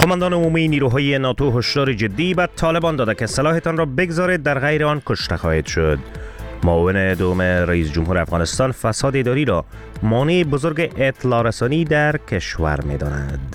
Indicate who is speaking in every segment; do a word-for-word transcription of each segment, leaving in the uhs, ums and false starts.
Speaker 1: قماندان عمومی نیروهای ناتو هشدار جدی به طالبان داده که سلاحتان را بگذارید، در غیر آن کشته خواهید شد. معاون دوم رئیس جمهور افغانستان فساد اداری را مانع بزرگ اطلاع رسانی در کشور می‌داند.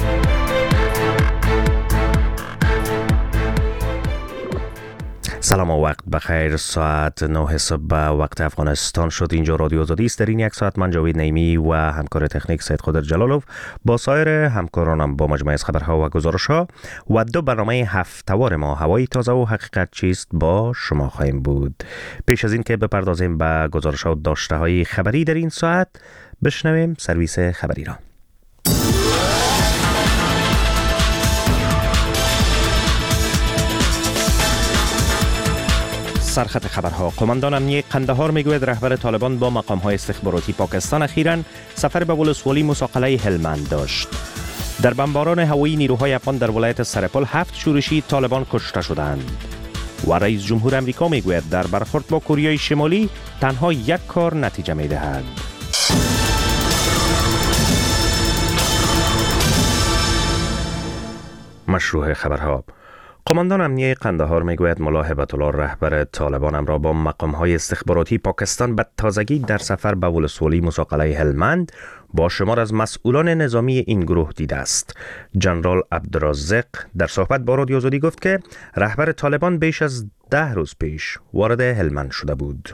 Speaker 1: سلام و وقت بخیر. ساعت نه صبح به وقت افغانستان شد. اینجا رادیو آزادی است. در این یک ساعت من جاوید نعیمی و همکار تکنیک سید قادر جلالوف با سایر همکارانم با مجموعه از خبرها و گزارش‌ها و دو برنامه هفته‌وار ما هوای تازه و حقیقت چیست با شما خواهیم بود. پیش از این که بپردازیم به گزارش‌ها و داشته‌های خبری در این ساعت، بشنویم سرویس خبری را. سرخط خبرها. قماندان امنیه قندهار میگوید رهبر طالبان با مقام‌های استخباراتی پاکستان اخیراً سفر به ولسوالی مساقله هلمند داشت. در بمباران هوایی نیروهای افغان در ولایت سرپل هفت شورشی طالبان کشته شدند. و رئیس جمهور امریکا میگوید در برخورد با کره شمالی تنها یک کار نتیجه میدهد. مشروع خبرها. قماندان امنیه قندهار میگوید ملا هبت الله رهبر طالبان را با مقام‌های استخباراتی پاکستان به تازگی در سفر به ولسوالی مساقله هلمند با شمار از مسئولان نظامی این گروه دیده است. جنرال عبدالرزاق در صحبت با رادیو آزادی گفت که رهبر طالبان بیش از ده روز پیش وارد هلمند شده بود.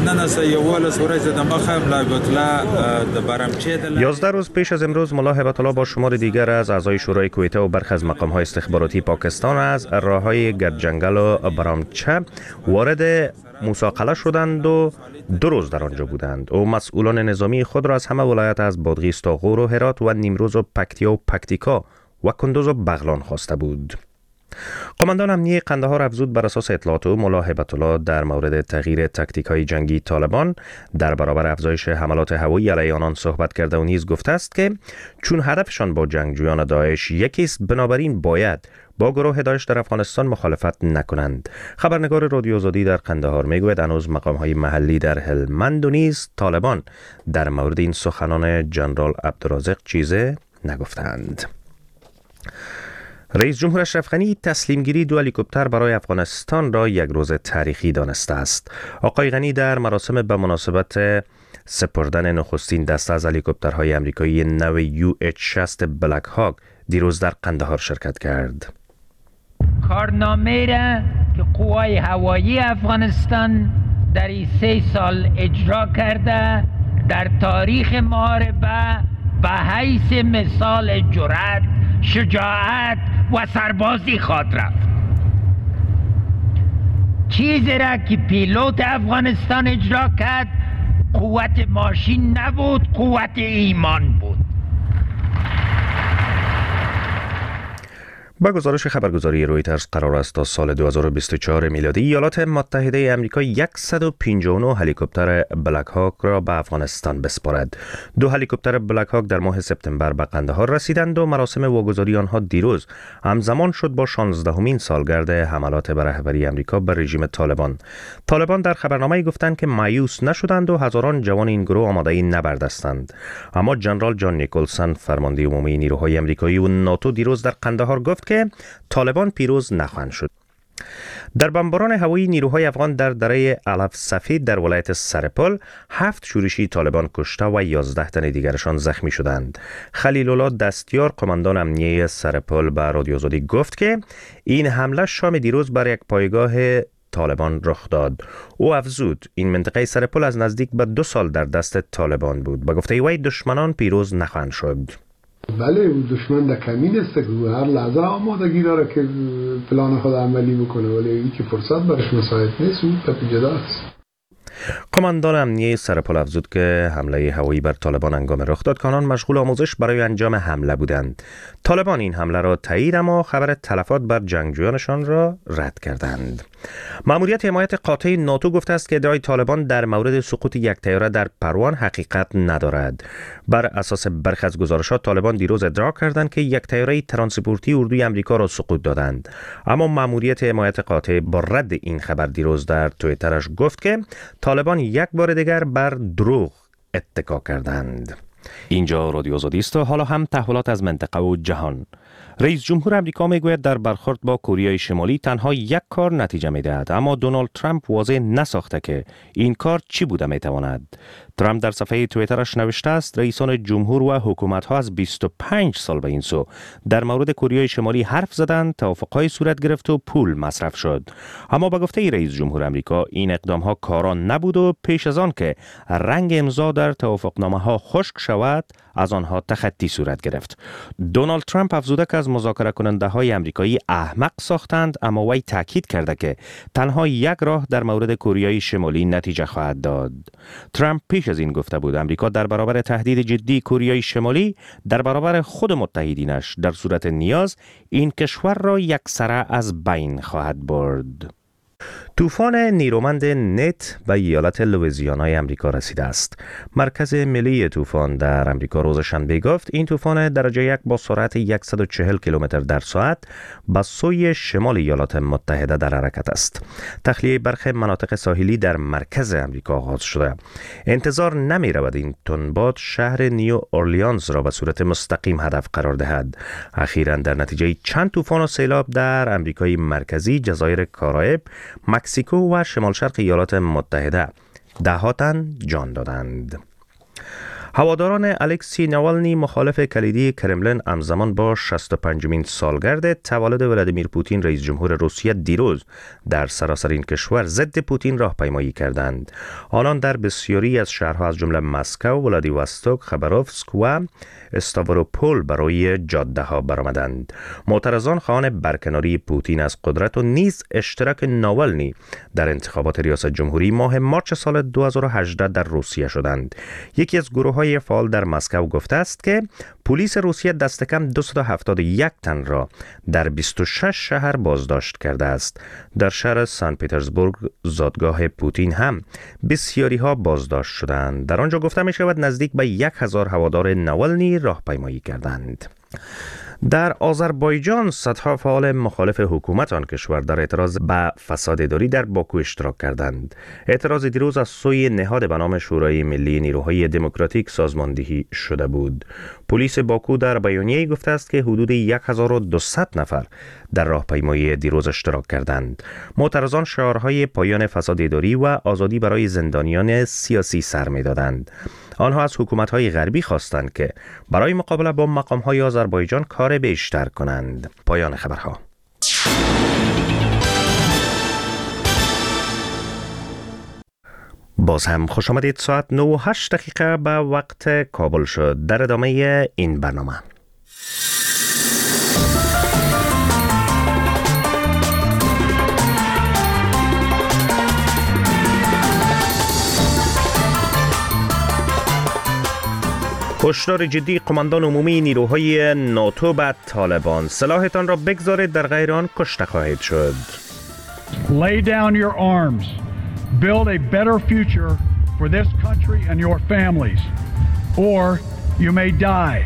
Speaker 1: یازده روز پیش از امروز ملا هبت الله با شمار دیگر از اعضای شورای کویته و برخی از مقام‌های استخباراتی پاکستان از راه‌های گرجنگل و برامچه وارد مساقله شدند و دو روز در آنجا بودند. او مسئولان نظامی خود را از همه ولایت از بادغیس تا غور و هرات و نیمروز و پکتیا و پکتیکا و کندوز و بغلان خواسته بود. قماندان امنیه قندهار افزود بر اساس اطلاعات او ملا هبت الله در مورد تغییر تاکتیک‌های جنگی طالبان در برابر افزایش حملات هوایی علیه آنان صحبت کرده و نیز گفته است که چون هدفشان با جنگجویان داعش یکی است، بنابراین باید با گروه داعش در افغانستان مخالفت نکنند. خبرنگار رادیو آزادی در قندهار میگوید هنوز مقام‌های محلی در هلمند و نیز طالبان در مورد این سخنان جنرال عبدالرزاق چیزی نگفتند. رئیس جمهور اشرف غنی تسلیم گیری دو هلیکوپتر برای افغانستان را یک روز تاریخی دانسته است. آقای غنی در مراسم به مناسبت سپردن نخستین دسته از هلیکوپترهای آمریکایی نو یو اچ شصت بلک هاک دیروز در قندهار شرکت کرد.
Speaker 2: کارنامه را که قوای هوایی افغانستان در این سه سال اجرا کرده در تاریخ محاربه به حیث مثال جرأت، شجاعت و سربازی خواد رفت. چیزی را که پیلوت افغانستان اجرا کرد قوت ماشین نبود، قوت ایمان بود.
Speaker 1: با گزارش خبرگزاری رویترز قرار است تا سال دو هزار و بیست و چهار میلادی ایالات متحده آمریکا صد و پنجاه و نه هلیکوپتر بلک هاک را به افغانستان بسپارد. دو هلیکوپتر بلک هاک در ماه سپتامبر به قندهار رسیدند و مراسم واگذاری آنها دیروز همزمان شد با شانزدهمین سالگرد حملات به رهبری آمریکا بر رژیم طالبان. طالبان در خبرنامه‌ای گفتند که مایوس نشدند و هزاران جوان این گروه آماده نبرد هستند. اما جنرال جان نیکلسون فرمانده عمومی نیروهای آمریکایی و ناتو دیروز در قندهار گفت که طالبان پیروز نخواهند شد. در بمباران هوایی نیروهای افغان در دره علف سفید در ولایت سرپل هفت شورشی طالبان کشته و یازده تن دیگرشان زخمی شدند. خلیل الله دستیار قماندان امنیه سرپل به رادیو آزادی گفت که این حمله شام دیروز بر یک پایگاه طالبان رخ داد. او افزود این منطقه سرپل از نزدیک به دو سال در دست طالبان بود. با گفته وی دشمنان پیروز نخواهند شد.
Speaker 3: بله اون دشمن در کمین است که هر لحظه آمادگی داره که پلان خود عملی بکنه، ولی این که فرصت برش مساعد نیست اون تپی جدا است.
Speaker 1: قماندان امنیه سرپل افزود که حمله هوایی بر طالبان هنگام رخ داد که آنان مشغول آموزش برای انجام حمله بودند. طالبان این حمله را تایید اما خبر تلفات بر جنگجویانشان را رد کردند. مأموریت حمایت قاطع ناتو گفته است که ادعای طالبان در مورد سقوط یک طیاره در پروان حقیقت ندارد. بر اساس برخی از گزارشات طالبان دیروز ادعا کردند که یک طیاره ترانسپورتی اردوی آمریکا را سقوط دادند. اما مأموریت حمایت قاطع با رد این خبر دیروز در توییترش گفت که طالبان یک بار دیگر بر دروغ اتکا کردند. اینجا رادیو آزادی است و حالا هم تحولات از منطقه و جهان. رئیس جمهور امریکا میگوید در برخورد با کره شمالی تنها یک کار نتیجه میدهد، اما دونالد ترامپ واضح نساخته که این کار چی بوده میتواند. ترامپ در صفحه توییترش نوشته است رئیسان جمهور و حکومت‌ها از بیست و پنج سال به این سو در مورد کره شمالی حرف زدند، توافق‌های صورت گرفت و پول مصرف شد. اما به گفته رئیس جمهور امریکا این اقدام‌ها کاران نبود و پیش از آن که رنگ امضا در توافقنامه‌ها خشک شود از آنها تخطی صورت گرفت. دونالد ترامپ افزوده که از مذاکره کننده های امریکایی احمق ساختند، اما وی تاکید کرده که تنها یک راه در مورد کره شمالی نتیجه خواهد داد. ترامپ پیش از این گفته بود امریکا در برابر تهدید جدی کره شمالی در برابر خود متحدینش در صورت نیاز این کشور را یکسره از بین خواهد برد. طوفان نیرومند نت به ایالت لوئیزیانای امریکا رسیده است. مرکز ملی طوفان در امریکا روز شنبه گفت این طوفان درجه یک با سرعت صد و چهل کیلومتر در ساعت به سوی شمال ایالات متحده در حرکت است. تخلیه برخی مناطق ساحلی در مرکز امریکا آغاز شده. انتظار نمی رود این تندباد شهر نیو اورلیانز را به صورت مستقیم هدف قرار دهد. اخیراً در نتیجه چند طوفان و سیلاب در امریکای مرکزی، جزایر کارائیب، مکزیکو و شمال شرق ایالات متحده ده ها تن جان دادند. هواداران الکسی ناوالنی مخالف کلیدی کرملین همزمان با شصت و پنجمین سالگرد تولد ولادیمیر پوتین رئیس جمهور روسیه دیروز در سراسر این کشور ضد پوتین راهپیمایی کردند. آنان در بسیاری از شهرها از جمله مسکو، ولادیواستوک، خباروفسک و استاوروپول برای جاده ها برآمدند. معترضان خواهان برکناری پوتین از قدرت و نیز اشتراک ناوالنی در انتخابات ریاست جمهوری ماه مارچ سال دو هزار و هجده در روسیه شدند. یکی از گروه‌های فعال در مسکو گفته است که پلیس روسیه دست کم دویست و هفتاد و یک تن را در بیست و شش شهر بازداشت کرده است. در شهر سن پترزبورگ، زادگاه پوتین، هم بسیاری ها بازداشت شدند. در آنجا گفته می شود نزدیک به یک هزار هوادار ناوالنی راهپیمایی کردند. در آذربایجان صدها فعال مخالف حکومت آن کشور در اعتراض به فساد اداری در باکو اشتراک کردند. اعتراض دیروز از سوی نهاد به نام شورای ملی نیروهای دموکراتیک سازماندهی شده بود. پلیس باکو در بیانیه‌ای گفته است که حدود هزار و دویست نفر در راهپیمایی دیروز اشتراک کردند. معترضان شعارهای پایان فساد اداری و آزادی برای زندانیان سیاسی سر می‌دادند. آنها از حکومت‌های غربی خواستند که برای مقابله با مقام‌های آذربایجان کار بیشتر کنند. پایان خبرها. باز هم خوش آمدید. ساعت نه و هشت دقیقه به وقت کابل شد. در ادامه این برنامه هشدار جدی قماندان عمومی نیروهای ناتو به طالبان: سلاحتان را بگذارید، در غیر آن کشته خواهید شد.
Speaker 4: Lay down your arms. Build a better future for this country and your families, or you may die.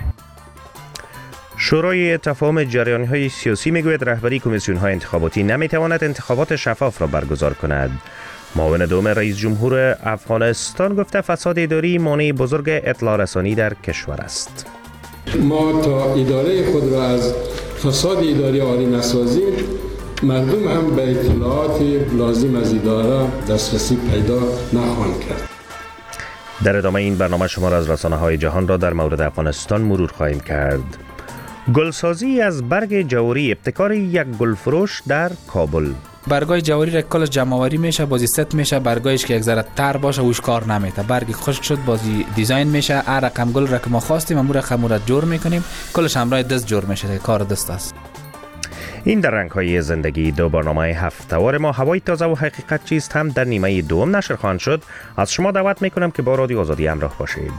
Speaker 1: شورای تفاهم جریان‌های سیاسی میگوید رهبری کمیسیون‌های انتخاباتی نمیتواند انتخابات شفاف را برگزار کند. معاون دوم رئیس جمهور افغانستان گفته فساد اداری مانع بزرگ اطلاع رسانی در کشور است.
Speaker 5: ما تا اداره خود را از فساد اداری عاری نسازیم، مردم هم به اطلاعات لازم از اداره دسترسی پیدا نخواهند کرد.
Speaker 1: در ادامه این برنامه شمار از رسانه‌های جهان را در مورد افغانستان مرور خواهیم کرد. گلسازی از برگ جواری، ابتکار یک گلفروش در کابل.
Speaker 6: برگای جواری را کلش جمع‌آوری میشه، بازی ست میشه، برگایش که یک ذره تر باشه وش کار نمیته، برگ خشک شد بازی دیزاین میشه. هر رقم گل را که ما خواستیم امور رقم را جور میکنیم، کلش همراه دست جور میشه، کار دست است.
Speaker 1: این در رنگ‌های زندگی دو برنامه هفته‌وار ما. هوای تازه و حقیقت چیست هم در نیمه دوم نشر خواهند شد. از شما دعوت میکنم که با رادیو آزادی همراه باشید.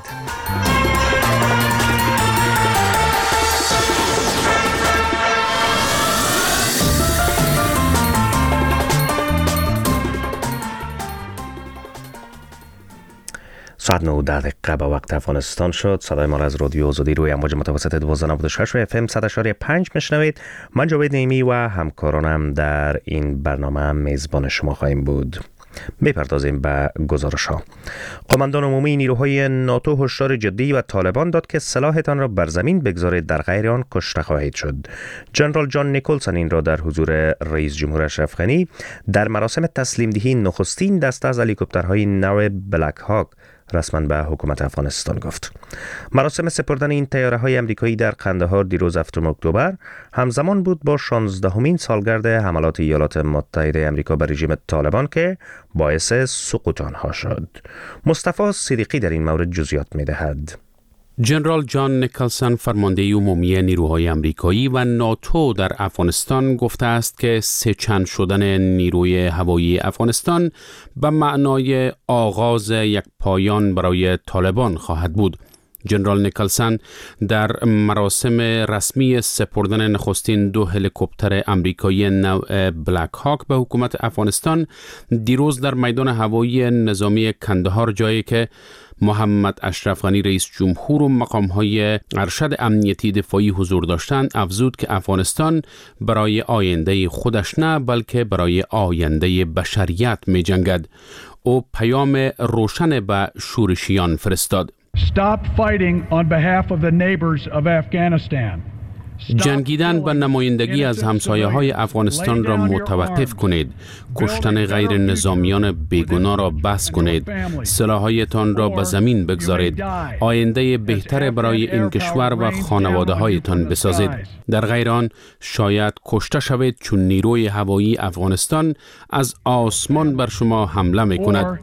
Speaker 1: ساعت نه و ده دقیقه به وقت افغانستان شد. صدای ما را از رادیو آزادی روی امواج متوسط دوازده و نود و شش و اف ام صد و شش و پنج میشنوید. من جاوید نعیمی و همکارانم در این برنامه میزبان شما خواهیم بود. میپردازیم به گزارش ها. قماندان عمومی نیروهای ناتو هشدار جدی و طالبان داد که سلاحتان را بر زمین بگذارید، در غیر آن کشته خواهید شد. جنرال جان نیکلسون این را در حضور رئیس جمهور اشرف غنی در مراسم تسلیم دهی نخستین دسته از هلیکوپترهای نو بلک هاک رسما به حکومت افغانستان گفت. مراسم سپردن این طیاره‌های آمریکایی در قندهار دیروز هفتم اکتبر همزمان بود با شانزدهمین سالگرد حملات ایالات متحده آمریکا بر رژیم طالبان که باعث سقوط آنها شد. مصطفی صدیقی در این مورد جزئیات می‌دهد.
Speaker 7: جنرال جان نیکلسون فرمانده عمومی نیروهای آمریکایی و ناتو در افغانستان گفته است که سه چند شدن نیروی هوایی افغانستان به معنای آغاز یک پایان برای طالبان خواهد بود. جنرال نیکلسون در مراسم رسمی سپردن نخستین دو هلیکوپتر آمریکایی نوع بلک هاک به حکومت افغانستان دیروز در میدان هوایی نظامی کندهار، جایی که محمد اشرف غنی رئیس جمهور و مقام‌های ارشد امنیتی دفاعی حضور داشتند، افزود که افغانستان برای آینده خودش نه بلکه برای آینده بشریت می جنگد. او پیام روشن به شورشیان فرستاد.
Speaker 4: Stop fighting on behalf of the neighbors of Afghanistan.
Speaker 7: جنگیدن به نمایندگی از همسایه های افغانستان را متوقف کنید. کشتن غیر نظامیان بیگناه را بس کنید. سلاح‌هایتان را به زمین بگذارید. آینده بهتر برای این کشور و خانواده هایتان بسازید. در غیر آن شاید کشته شوید، چون نیروی هوایی افغانستان از آسمان بر شما حمله می کند.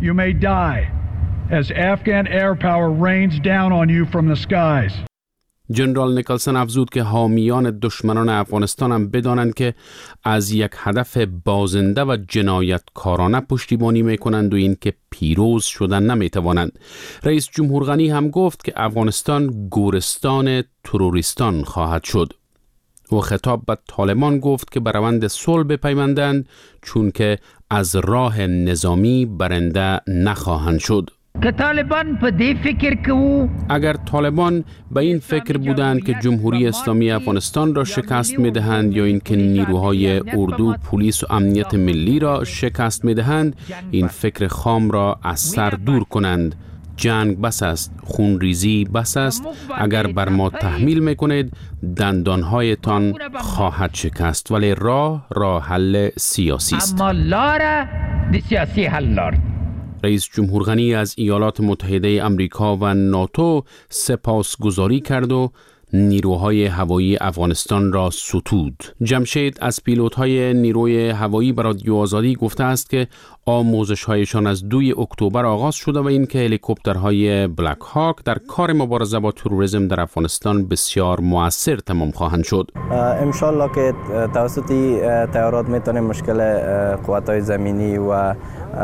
Speaker 4: As Afghan air power rains down on you from the skies.
Speaker 7: جنرال نیکلسون افزود که حامیان دشمنان افغانستان هم بدانند که از یک هدف بازنده و جنایتکارانه پشتیبانی میکنند و این که پیروز شدن نمیتوانند. رئیس جمهور غنی هم گفت که افغانستان گورستان تروریستان خواهد شد. و خطاب به طالبان گفت که به روند صلح بپیوندند، چون که از راه نظامی برنده نخواهند شد.
Speaker 2: که طالبان په دې فکر کوو
Speaker 7: اگر طالبان به این فکر بودند که جمهوری اسلامی افغانستان را شکست می‌دهند یا اینکه نیروهای اردو، پلیس و امنیت ملی را شکست می‌دهند، این فکر خام را از سر دور کنند. جنگ بس است، خونریزی بس است. اگر بر ما تحمیل میکنید دندانهایتان خواهد شکست، ولی راه راه حل سیاسی است.
Speaker 2: اما لاره دی سیاسی حل لار.
Speaker 7: رئیس جمهور غنی از ایالات متحده آمریکا و ناتو سپاسگزاری کرد و نیروهای هوایی افغانستان را ستود. جمشید از پیلوت‌های نیروی هوایی به رادیو آزادی گفته است که آموزش‌هایشان از دوم اکتبر آغاز شده و اینکه هلیکوپترهای بلک هاک در کار مبارزه با تروریسم در افغانستان بسیار مؤثر تمام خواهند شد.
Speaker 8: ان شاء الله که توسط طیارات میتونیم مشکل قوات‌های زمینی و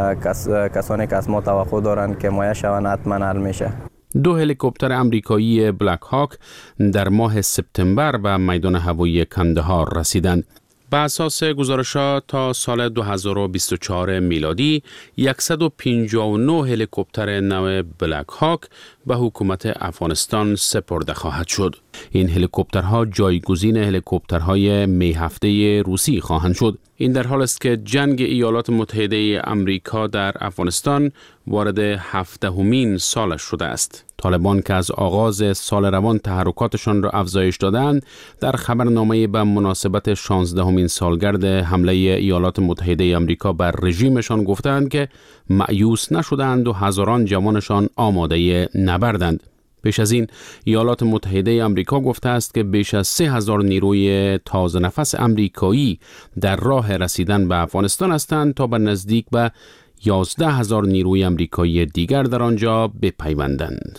Speaker 8: کسانی که از ما توقع دارند که مایه شوند حتما حل میشه.
Speaker 7: دو هلیکوپتر آمریکایی بلک هاک در ماه سپتامبر به میدان هوایی کندهار رسیدند. به اساس گزارشات تا سال دو هزار و بیست و چهار میلادی صد و پنجاه و نه هلیکوپتر نو بلک هاک به حکومت افغانستان سپرده خواهد شد. این هلیکوپترها جایگزین هلیکوپترهای می هفته روسی خواهند شد. این در حال است که جنگ ایالات متحده آمریکا در افغانستان وارد هفدهمین سالش شده است. طالبان که از آغاز سال روان تحرکاتشان را افزایش دادند، در خبرنامه به مناسبت شانزدهمین سالگرد حمله ایالات متحده آمریکا بر رژیمشان گفتند که مایوس نشدند و هزاران جوانشان آماده نبردند. پیش از این ایالات متحده آمریکا گفته است که بیش از سه هزار نیروی تازه نفس آمریکایی در راه رسیدن به افغانستان هستند تا به نزدیک به یازده هزار نیروی آمریکایی دیگر در آنجا بپیوندند.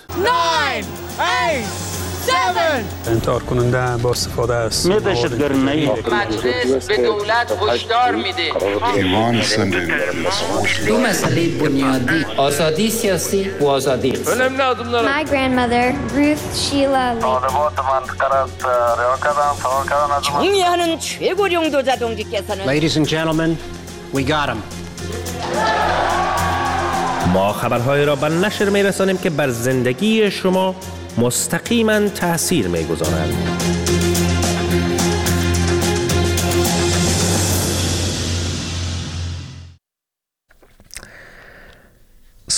Speaker 9: انکار کننده با استفاده است.
Speaker 10: دهشتگرانه مجلس به دولت هشدار میده.
Speaker 11: ایمان
Speaker 10: دو مسئله بنیادی، آزادی سیاسی و آزادی.
Speaker 12: My grandmother Ruth Sheila
Speaker 13: 정의하는 최고령도 자동직께서는
Speaker 14: Ladies and gentlemen, we got him.
Speaker 1: ما خبرهای را به نشر می رسانیم که بر زندگی شما مستقیما تأثیر می گذارند.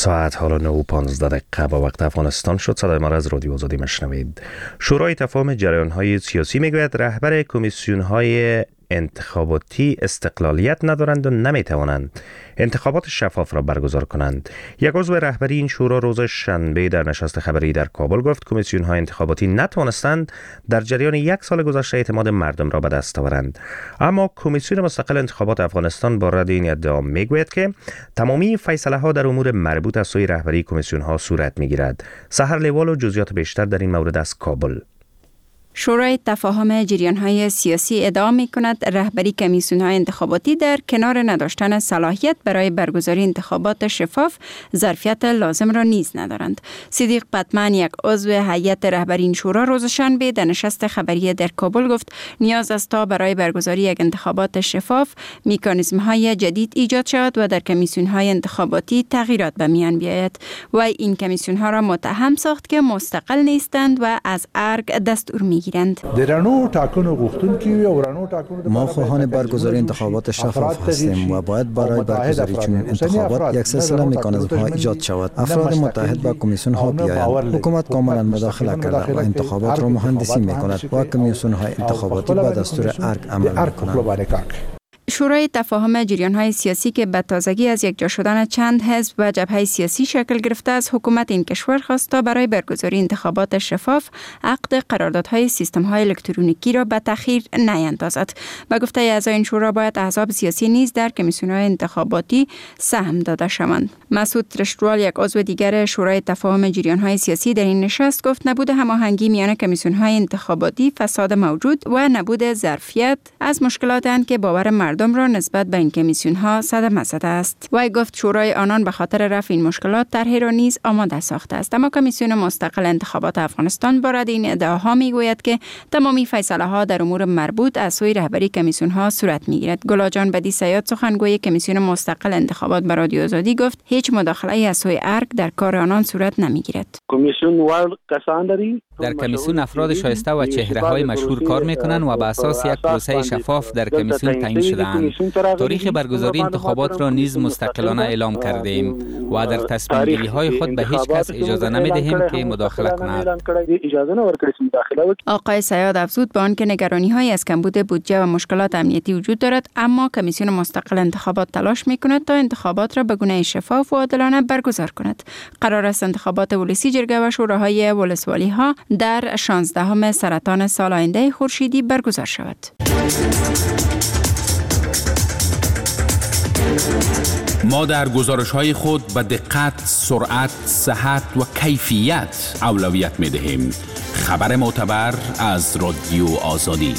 Speaker 1: ساعت حالا نه و پانزده دقیقه با وقت افغانستان شد. صدای ما را از رادیو آزادی میشنوید. شورای تفاهم جریان‌های سیاسی میگوید رهبر کمیسیون‌های انتخاباتی استقلالیت ندارند و نمیتوانند انتخابات شفاف را برگزار کنند. یک عضو رهبری این شورا روز شنبه در نشست خبری در کابل گفت کمیسیون‌های انتخاباتی نتوانستند در جریان یک سال گذشته اعتماد مردم را به دست آورند. اما کمیسیون مستقل انتخابات افغانستان با رد این ادعا میگوید که تمامی فیصله‌ها در امور مربوط از سوی رهبری کمیسیون‌ها صورت میگیرد. سحر لیوال و جزئیات بیشتر در این مورد از کابل.
Speaker 11: شورای تفاهم جریان‌های سیاسی ادعا می‌کند رهبری کمیسیون‌های انتخاباتی در کنار نداشتن صلاحیت برای برگزاری انتخابات شفاف ظرفیت لازم را نیز ندارند. صدیق پتمن، یک عضو هیئت رهبری این شورا، روز شنبه در نشست خبری در کابل گفت نیاز است تا برای برگزاری یک انتخابات شفاف مکانیزم‌های جدید ایجاد شود و در کمیسیون‌های انتخاباتی تغییرات به میان بیاید. و این کمیسیون‌ها را متهم ساخت که مستقل نیستند و از ارگ دستور می
Speaker 15: ما خواهان برگزاری انتخابات شفاف هستیم و باید برای برگزاری چنین انتخابات یک سلسله مکانیزم‌ها ایجاد شود. افراد متحد به کمیسیون ها بیایند. حکومت کاملا مداخله کرده و انتخابات را مهندسی می‌کند و کمیسیون های انتخاباتی به دستور ارگ عمل می‌کنند.
Speaker 11: شورای تفاهم جریان‌های سیاسی که به تازگی از یک جا شدن چند حزب و جبهه سیاسی شکل گرفته از حکومت این کشور خواست تا برای برگزاری انتخابات شفاف عقد قراردادهای سیستم‌های الکترونیکی را به تأخیر نیندازد. به گفته اعضای این شورا باید احزاب سیاسی نیز در کمیسیون‌های انتخاباتی سهم داده شوند. مسعود ترشتوال، یک عضو دیگر شورای تفاهم جریان‌های سیاسی، در این نشست گفت نبود هماهنگی میان کمیسیون‌های انتخاباتی فساد موجود و نبود ظرفیت از مشکلات اند که باور مردم را نسبت به این کمیسیون ها صدمه زده است. وی گفت شورای آنان به خاطر رفع این مشکلات طرحی را نیز آماده ساخته است. اما کمیسیون مستقل انتخابات افغانستان با رد این ادعاها میگوید که تمامی فیصله ها در امور مربوط از سوی رهبری کمیسیون ها صورت میگیرد. گلاجان بدی سیاد، سخنگوی کمیسیون مستقل انتخابات، به رادیو آزادی گفت هیچ مداخله از سوی ارگ در کار آنان صورت نمیگیرد.
Speaker 16: کمیسیون وال کسان داری
Speaker 6: در کمیسیون افراد شایسته و چهره‌های مشهور کار میکنند و به اساس یک پروسه شفاف در کمیسیون تعیین شده‌اند. تاریخ برگزاری انتخابات را نیز مستقلانه اعلام کردیم و در تصمیم گیری های خود به هیچ کس اجازه نمیدهیم که مداخله کند.
Speaker 11: آقای سیاد افزود به آنکه نگرانی‌هایی از کمبود بودجه و مشکلات امنیتی وجود دارد، اما کمیسیون مستقل انتخابات تلاش میکند تا انتخابات را به گونه شفاف و عادلانه برگزار کند. قرار است انتخابات ولسی جرگه و شوراهای ولسوالی ها در شانزدهم سرطان سال آینده خورشیدی برگزار شود.
Speaker 7: ما در گزارش‌های خود به دقت، سرعت، صحت و کیفیت اولویت می‌دهیم. خبر معتبر از رادیو آزادی.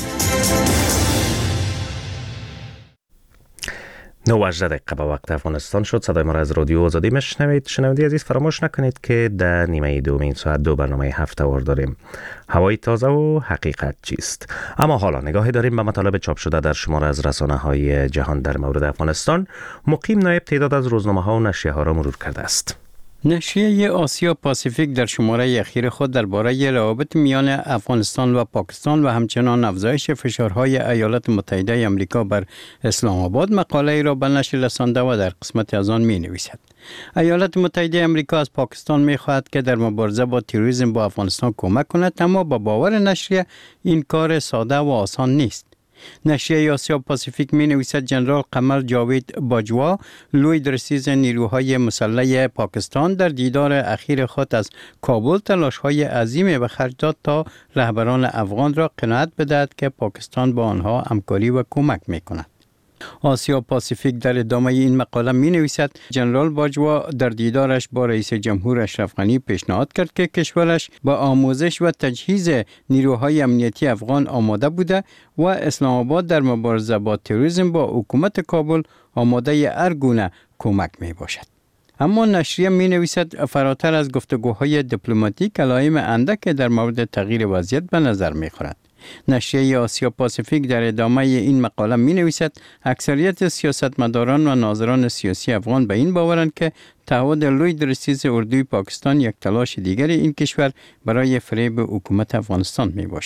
Speaker 1: نه و هجده دقیقه با وقت افغانستان شد. صدای ما را از رادیو آزادی میشنوید. شنونده عزیز، فراموش نکنید که در نیمه دوم این ساعت دو برنامه هفته‌وار داریم. هوای تازه و حقیقت چیست؟ اما حالا نگاهی داریم به مطالب چاپ شده در شماره از رسانه‌های جهان در مورد افغانستان. مقیم نایب تعداد از روزنامه‌ها و نشریه‌ها را مرور کرده است.
Speaker 17: نشریه آسیا پاسیفیک در شماره اخیر خود درباره روابط میان افغانستان و پاکستان و همچنان افزایش فشارهای ایالات متحده آمریکا بر اسلام آباد مقاله را به نشر رسانده و در قسمت از آن می نویسد. ایالات متحده آمریکا از پاکستان می خواهد که در مبارزه با تروریسم با افغانستان کمک کند، اما با باور نشریه این کار ساده و آسان نیست. نشریه آسیا پاسیفیک می نویسد جنرال قمر جاوید باجوا، لوی درسیز نیروهای مسلح پاکستان، در دیدار اخیر خود از کابل تلاش‌های عظیمی به خرج داد تا رهبران افغان را قناعت بدهد که پاکستان با آنها همکاری و کمک می کند. آسیا پاسیفیک در ادامه این مقاله می نویسد جنرال باجوا در دیدارش با رئیس جمهور اشرف غنی پیشنهاد کرد که کشورش با آموزش و تجهیز نیروهای امنیتی افغان آماده بوده و اسلام آباد در مبارزه با تروریسم با حکومت کابل آماده هر گونه کمک می باشد. اما نشریه می نویسد فراتر از گفتگوهای دیپلماتیک علائم اندک در مورد تغییر وضعیت به نظر می خورد. نشریه آسیا پاسیفیک در ادامه این مقاله می نویسد اکثریت سیاستمداران و ناظران سیاسی افغان به این باورند که تعهد لوی درسیز اردوی پاکستان یک تلاش دیگر این کشور برای فریب حکومت افغانستان می باشد.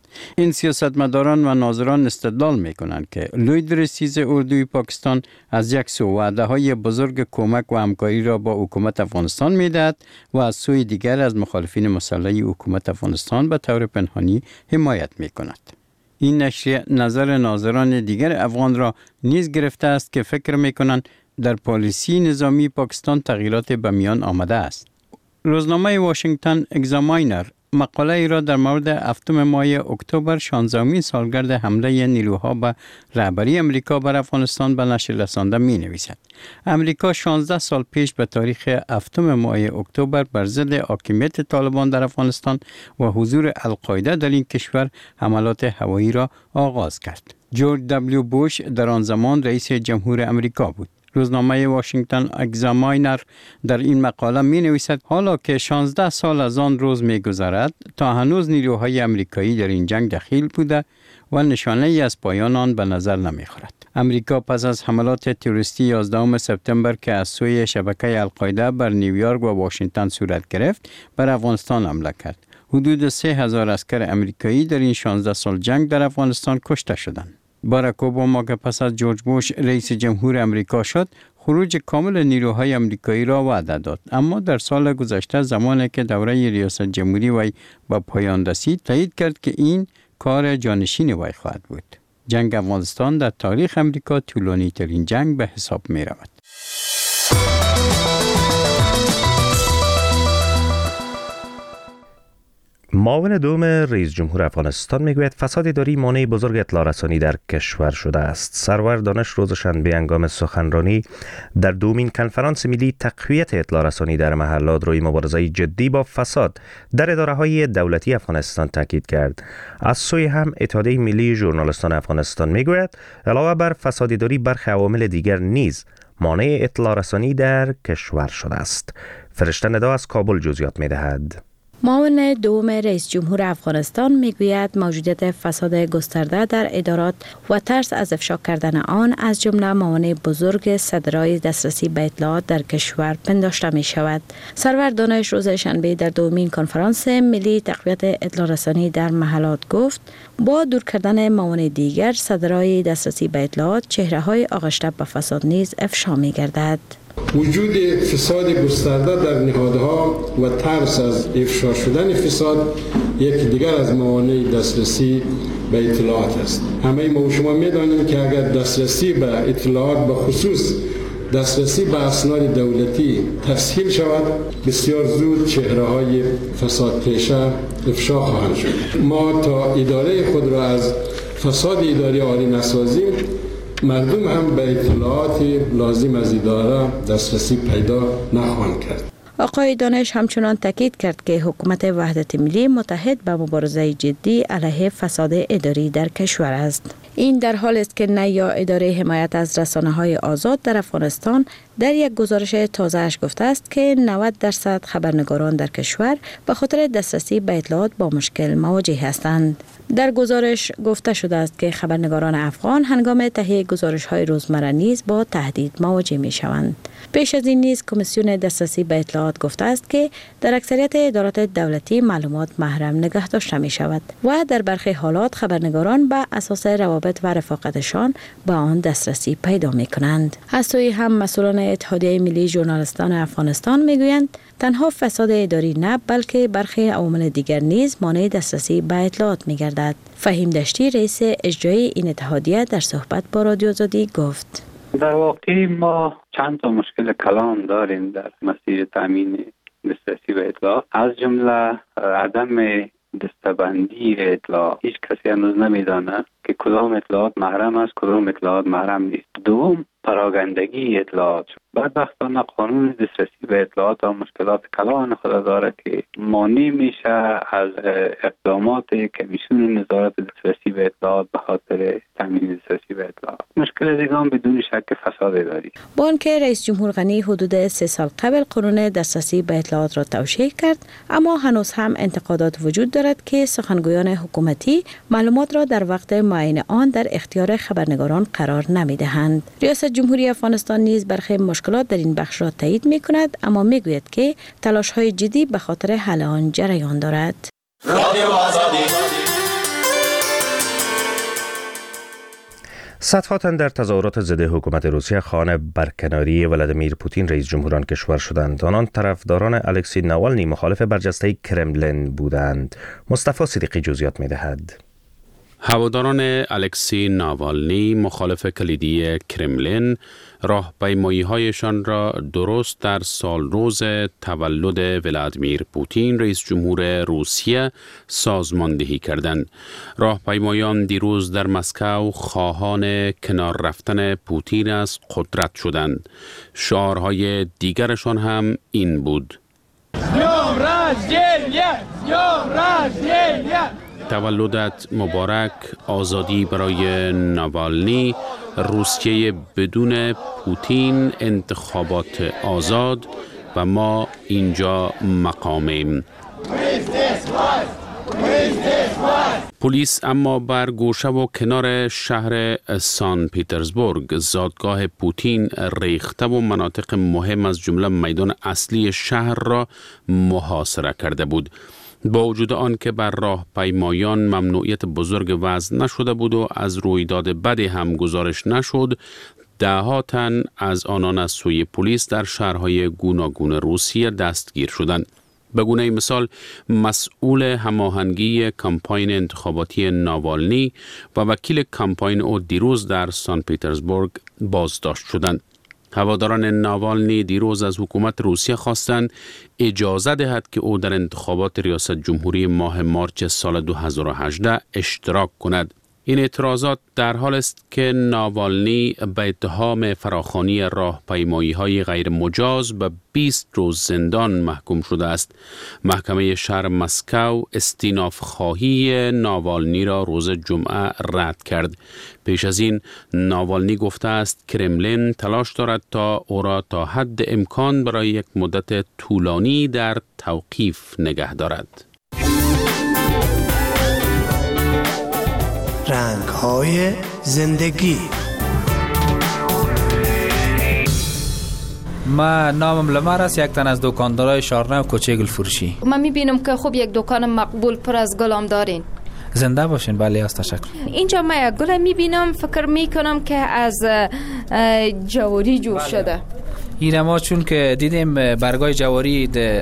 Speaker 17: این سیاستمداران و ناظران استدلال می کنند که لوی درستیز اردوی پاکستان از یک سو وعده های بزرگ کمک و همکاری را با حکومت افغانستان می دهد و از سوی دیگر از مخالفین مسلح حکومت افغانستان به طور پنهانی حمایت می کند. این نشریه نظر ناظران دیگر افغان را نیز گرفته است که فکر می کنند در پالیسی نظامی پاکستان تغییرات به میان آمده است. روزنامه واشنگتن اگزاماینر مقاله ای را در مورد هفتم ماه اکتبر شانزدهمین سالگرد حمله نیروها به رهبری امریکا بر افغانستان به نشر رسانده می نویسد. امریکا شانزده سال پیش به تاریخ هفتم ماه اکتبر بر ضد حاکمیت طالبان در افغانستان و حضور القاعده در این کشور حملات هوایی را آغاز کرد. جورج دبلیو بوش در آن زمان رئیس جمهور امریکا بود. روزنامه واشنگتن اگزاماینر در این مقاله می نویسد حالا که شانزده سال از آن روز می گذرد تا هنوز نیروهای امریکایی در این جنگ دخیل بوده و نشانه ای از پایان آن به نظر نمی خورد. امریکا پس از حملات تروریستی یازدهم سپتامبر که از سوی شبکه القاعده بر نیویورک و واشنگتن صورت گرفت بر افغانستان حمله کرد. حدود سه هزار عسکر امریکایی در این شانزده سال جنگ در افغانستان کشته شدند. باراک اوباما که پس از جورج بوش رئیس جمهور امریکا شد، خروج کامل نیروهای امریکایی را وعده داد، اما در سال گذشته زمانی که دوره ریاست جمهوری وی به پایان رسید تایید کرد که این کار جانشین وی خواهد بود. جنگ افغانستان در تاریخ امریکا طولانی ترین جنگ به حساب می رود.
Speaker 1: معاون دوم رئیس جمهور افغانستان میگوید فساد اداری مانع بزرگ اطلاع رسانی در کشور شده است. سرور دانش روز شنبه هنگام سخنرانی در دومین کنفرانس ملی تقویت اطلاع رسانی در محلات روی مبارزه جدی با فساد در اداره‌های دولتی افغانستان تاکید کرد. از سوی هم اتحادیه ملی ژورنالیستان افغانستان میگوید علاوه بر فساد اداری برخی عوامل دیگر نیز مانع اطلاع رسانی در کشور شده است. فرشته ندا از کابل جزئیات میدهد.
Speaker 18: معاون دوم رئیس جمهور افغانستان میگوید موجودیت فساد گسترده در ادارات و ترس از افشا کردن آن از جمله موانع بزرگ صدرای دسترسی به اطلاعات در کشور پنداشته می شود. سرور دانش روز شنبه در دومین کنفرانس ملی تقویت اطلاع رسانی در محلات گفت با دور کردن موانع دیگر صدرای دسترسی به اطلاعات چهره های آغشته به فساد نیز افشا می گردد.
Speaker 5: وجود فساد گسترده در نهادها و ترس از افشا شدن فساد یکی دیگر از موانع دسترسی به اطلاعات است. همه ما و شما می‌دانیم که اگر دسترسی به اطلاعات به خصوص دسترسی به اسناد دولتی تسهیل شود بسیار زود چهره‌های فساد پیشه افشا خواهند شد. ما تا اداره خود را از فساد اداری عاری نسازیم مردم هم به اطلاعات لازم از اداره دسترسی پیدا نخواهند کرد.
Speaker 18: آقای دانش همچنان تاکید کرد که حکومت وحدت ملی متحد به مبارزه جدی علیه فساد اداری در کشور است. این در حال است که نیا اداره حمایت از رسانه‌های آزاد در افغانستان در یک گزارش تازه‌اش گفته است که نود درصد خبرنگاران در کشور به خاطر دسترسی به اطلاعات با مشکل مواجه هستند. در گزارش گفته شده است که خبرنگاران افغان هنگام تهیه گزارش‌های روزمره نیز با تهدید مواجه می‌شوند. پیش از این نیز کمیسیون دسترسی به اطلاعات گفته است که در اکثریت ادارات دولتی معلومات محرم نگه داشته می‌شود و در برخی حالات خبرنگاران به اساس روابط و رفاقتشان به آن دسترسی پیدا می‌کنند. از سوی هم مسئولان اتحادیه ملی ژورنالیستان افغانستان می‌گویند تنها فساد اداری نه بلکه برخی عوامل دیگر نیز مانع دسترسی به اطلاعات می‌گردد. فهیم دشتی رئیس اجرایی این اتحادیه در صحبت با رادیو آزادی گفت:
Speaker 19: در واقع ما چند تا مشکل کلان داریم در مسیر تامین دسترسی به اطلاع، از جمله عدم دسته‌بندی اطلاع. هیچ کسی هنوز نمیداند که کدام اطلاعات محرم است کدام اطلاعات محرم نیست. دوم، پراگندگی اطلاعات. بدبختانه قانون دسترسی به اطلاعات و مشکلات کلان خود داره که مانع میشه از اقدامات کمیسیون نظارت دسترسی به اطلاعات به خاطر تامین دسترسی به اطلاعات. مشکل دیگه هم بدون شک فساد اداری.
Speaker 18: با آنکه رئیس جمهور غنی حدود سه سال قبل قانون دسترسی به اطلاعات را توشیح کرد، اما هنوز هم انتقادات وجود دارد که سخنگویان حکومتی معلومات را در وقت معین آن در اختیار خبرنگاران قرار نمیدهند. ریاست جمهوری افغانستان نیز برخی مشکلات در این بخش را تایید می کند، اما می گوید که تلاش های جدی به خاطر حل آن جریان دارد.
Speaker 1: صدها تن در تظاهرات ضد حکومت روسیه خواهان برکناری ولادیمیر پوتین رئیس جمهور آن کشور شدند. آنان طرفداران الکسی ناوالنی مخالف برجسته کرملین بودند. مصطفی صدیقی جزئیات می‌دهد.
Speaker 7: هواداران الکسی ناوالنی مخالف کلیدی کرملین راهپیمایی‌هایشان را درست در سال روز تولد ولادیمیر پوتین رئیس جمهور روسیه سازماندهی کردند. راهپیمایان دیروز در مسکو خواهان کنار رفتن پوتین از قدرت شدند. شعارهای دیگرشان هم این بود: تولدت مبارک، آزادی برای ناوالنی، روسیه بدون پوتین، انتخابات آزاد و ما اینجا مقامیم. پلیس اما بر گوشه و کنار شهر سان پیترزبورگ زادگاه پوتین ریخته و مناطق مهم از جمله میدان اصلی شهر را محاصره کرده بود. با وجود آن که بر راه پیمایان ممنوعیت بزرگ وضع نشده بود و از رویداد بدی هم گزارش نشد، ده ها تن از آنان از سوی پلیس در شهرهای گوناگون روسیه دستگیر شدند. به گونه مثال مسئول هماهنگی کمپاین انتخاباتی ناوالنی و وکیل کمپاین او دیروز در سان پیترزبورگ بازداشت شدند. هواداران ناوالنی دیروز از حکومت روسیه خواستند اجازه دهد که او در انتخابات ریاست جمهوری ماه مارچ سال دو هزار و هجده اشتراک کند. این اعتراضات در حال است که ناوالنی به اتهام فراخوانی راهپیمایی‌های غیر مجاز به بیست روز زندان محکوم شده است. محکمه شهر مسکو استیناف خواهی ناوالنی را روز جمعه رد کرد. پیش از این ناوالنی گفته است کرملین تلاش دارد تا او را تا حد امکان برای یک مدت طولانی در توقیف نگه دارد.
Speaker 20: رنگ‌های زندگی.
Speaker 6: ما نامم لمر است، یک تن از دکاندارای شارنه و کوچه گل فروشی.
Speaker 21: من میبینم که خوب یک دکان مقبول پر از گلام دارین.
Speaker 6: زنده باشین. بله است، تشکر.
Speaker 21: اینجا من یک گل میبینم، فکر میکنم که از جواری جور بله. شده.
Speaker 6: این ما چون که دیدیم برگای جواری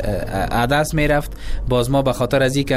Speaker 6: عدس میرفت، باز ما به خاطر از این که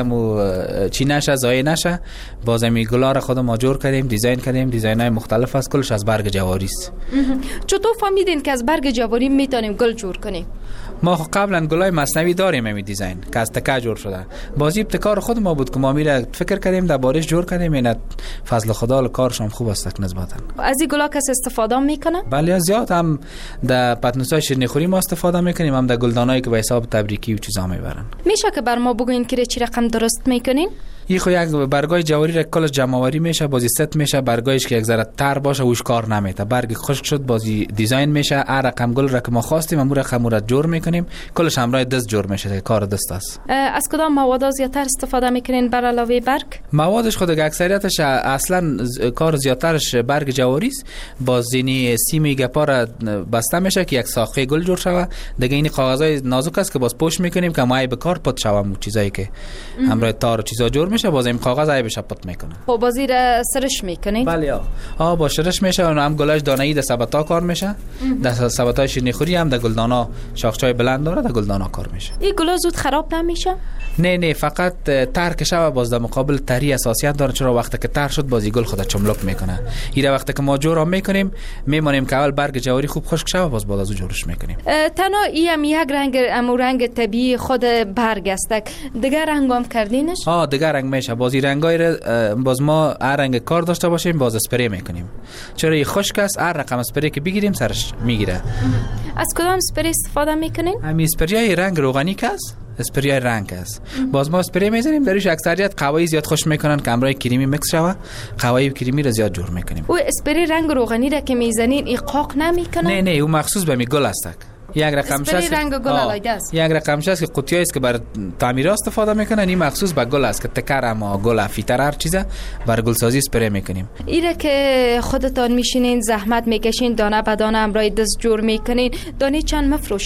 Speaker 6: چی نشه ضایع نشه، باز می گلا را خود ما جور کردیم، دیزاین کردیم. دیزاین های مختلف است، کلش از برگ جواری است.
Speaker 21: چطور فهمیدین که از برگ جواری میتونیم گل جور کنیم؟
Speaker 6: ما قبلا گلای مصنوی داریم، همین دیزاین که از تکه جور شده. بازی ابتکار خود ما بود که ما میره فکر کردیم در بارش جور کردیم. اینا فضل خدا، کارش هم خوب است نسبتا.
Speaker 21: از این گلا کس استفاده میکنه؟
Speaker 6: بله زیاد. هم در پتنوسای شیرینی ما استفاده میکنیم، هم در گلدانایی که به حساب تبریکی و چیزا میبرن.
Speaker 21: میشه که بر ما بگین که چی رقم درست میکنین؟
Speaker 6: این خو یک برگای جواری را کل جمع آوری میشه، بازی ست میشه، برگایش که یک ذره تر باشه وش کار نمیته، برگ خشک شد بازی دیزاین میشه. هر رقم گل را که ما خواستیم امور خمور جور میکنیم، کلش همراه دست جور میشه، کار دست است.
Speaker 21: از کدام مواد زیاتر استفاده میکنین بر علاوه برگ؟
Speaker 6: موادش خود اکثریتش اصلا کار زیاترش برگ جواری است. بازینی سیمی گپا بسته میشه که یک ساقه گل جور شوه. دیگه این کاغذای نازک است که باز پوش میکنیم که مای به کار پد شوم چیزایی که همراه تار و چیزا جور میشه، باز این کاغذ ای بشه پت میکنه.
Speaker 21: خب بازی را سرش میکنین؟
Speaker 6: بله ها. ها با سرش میشه و هم گلاش دانه‌ای د سبتا کار میشه. د سبتای شیرینی خوری هم د گلدانا شاخچای بلند داره، د گلدانا کار میشه.
Speaker 21: این گلا زود خراب نمیشه؟
Speaker 6: نه نه، فقط ترک شوه باز در مقابل تری اساسیت داره، چرا وقتی که تر شد بازی گل خود چملک میکنه. ایره وقتی که ما جور میکنیم میمونیم که اول برگ جواری خوب خشک شوه، باز بعد از اون جورش میکنیم.
Speaker 21: تنها ای یک رنگ امو رنگ طبیعی خود برگ است. دیگه رنگ هم کردینش؟
Speaker 6: ها دیگه رنگ میشه. بازی رنگای را باز ما هر رنگ کار داشته باشیم باز اسپری میکنیم، چرا این خشک است. هر رقم اسپری که بگیریم سرش میگیره.
Speaker 21: از کدام اسپری استفاده میکنین؟
Speaker 6: همین اسپریای رنگ روغنی است، اسپریای رنگ است. باز ما اسپری میزنیم درش، اکثریت قوایی زیاد خوش میکنن که امرای کریمی میکس شوه، قوایی کریمی را زیاد جور میکنیم.
Speaker 21: او اسپری رنگ روغنی را که میزنین این قاق نمیکنه؟
Speaker 6: نه نه، او مخصوص به می گل است. یک رقم
Speaker 21: شست رنگ گل علاوه است.
Speaker 6: یک رقم شست که قطیایی است که بر تعمیر استفاده میکنن، این مخصوص به گل است که تکر اما گل فیتر هر چیزه بر گل سازی اسپری میکنیم.
Speaker 21: ایره که خودتان میشینین زحمت میکشین، دانه به دانه امرای دست جور میکنین، دانه چند مفروشین؟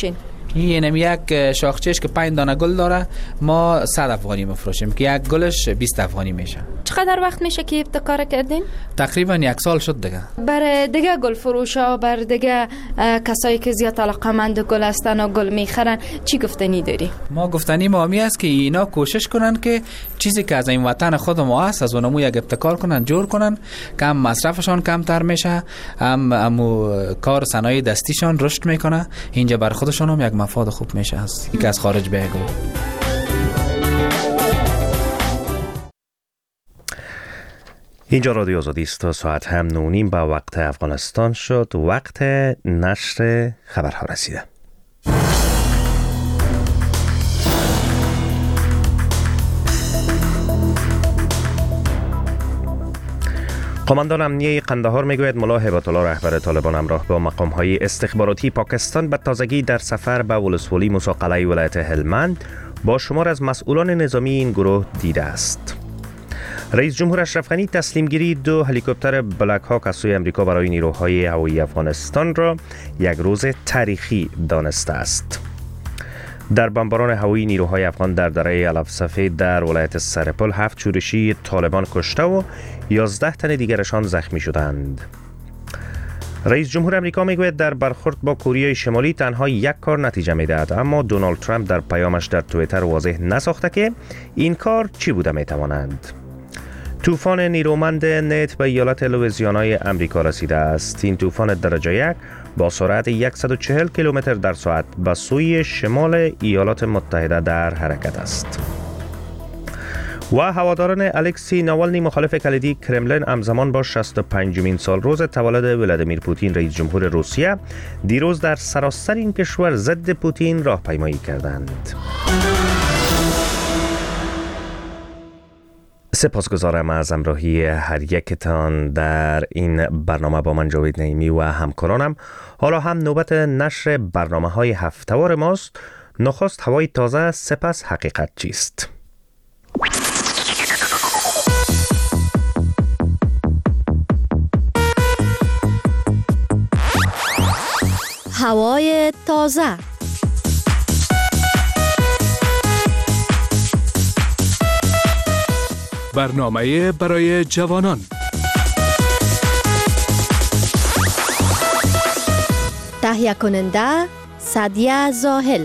Speaker 6: این یک شاخچهش که پنج دانه گل داره ما صد افغانی میفروشیم که یک گلش بیست افغانی میشه.
Speaker 21: چقدر وقت میشه که ابتکار کردین؟
Speaker 6: تقریبا یک سال شد دیگه.
Speaker 21: بر دیگه گل فروشا، بر دیگه کسایی که زیاد علاقه‌مند گل هستن و گل میخرن چی گفتنی داری؟
Speaker 6: ما گفتنی ما می است که اینا کوشش کنن که چیزی که از این وطن خود ما هست از اونمو یک ابتکار کنن، جور کنن که هم مصرفشان کمتر میشه، هم همو کار صنایع دستیشان رشد میکنه، اینجا بر خودشان هم یک مفاد خوب میشه است که از خارج بگو.
Speaker 1: اینجا رادیو آزادی است تا ساعت هم نونیم با وقت افغانستان شد. وقت نشر خبرها رسیده. قماندان امنیه قندهار میگوید ملا هیبت الله رهبر طالبان همراه با مقام‌های استخباراتی پاکستان به تازگی در سفر به ولسوالی موسی قلعه ولایت هلمند با شمار از مسئولان نظامی این گروه دیده است. رئیس جمهور اشرف غنی تسلیم گیری دو هلیکوپتر بلک هاک از سوی امریکا برای نیروهای هوایی افغانستان را یک روز تاریخی دانسته است. در بمباران هوایی نیروهای افغان در دره علف سفید در ولایت سرپل هفت شورشی طالبان کشته و یازده تن دیگرشان زخمی شدند. رئیس جمهور امریکا میگوید در برخورد با کره شمالی تنها یک کار نتیجه میدهد، اما دونالد ترامپ در پیامش در توییتر واضح نساخته که این کار چی بوده میتوانند. طوفان نیرومند نت به ایالت لوئیزیانای امریکا رسیده است. این طوفان درجه یک با سرعت صد و چهل کیلومتر در ساعت به سوی شمال ایالات متحده در حرکت است. و هواداران الکسی ناوالنی مخالف کلیدی کرملین همزمان با شصت و پنجمین سال روز تولد ولادیمیر پوتین رئیس جمهور روسیه دیروز در سراسر این کشور ضد پوتین راهپیمایی کردند. سپاسگزارم از همراهی هر یکتان در این برنامه با من جاوید نعیمی و همکارانم. حالا هم نوبت نشر برنامه های هفته‌وار ماست. نخست هوای تازه، سپس حقیقت چیست.
Speaker 18: هوای تازه.
Speaker 3: برنامه برای جوانان.
Speaker 18: تهیه کننده سعدیه زاهل.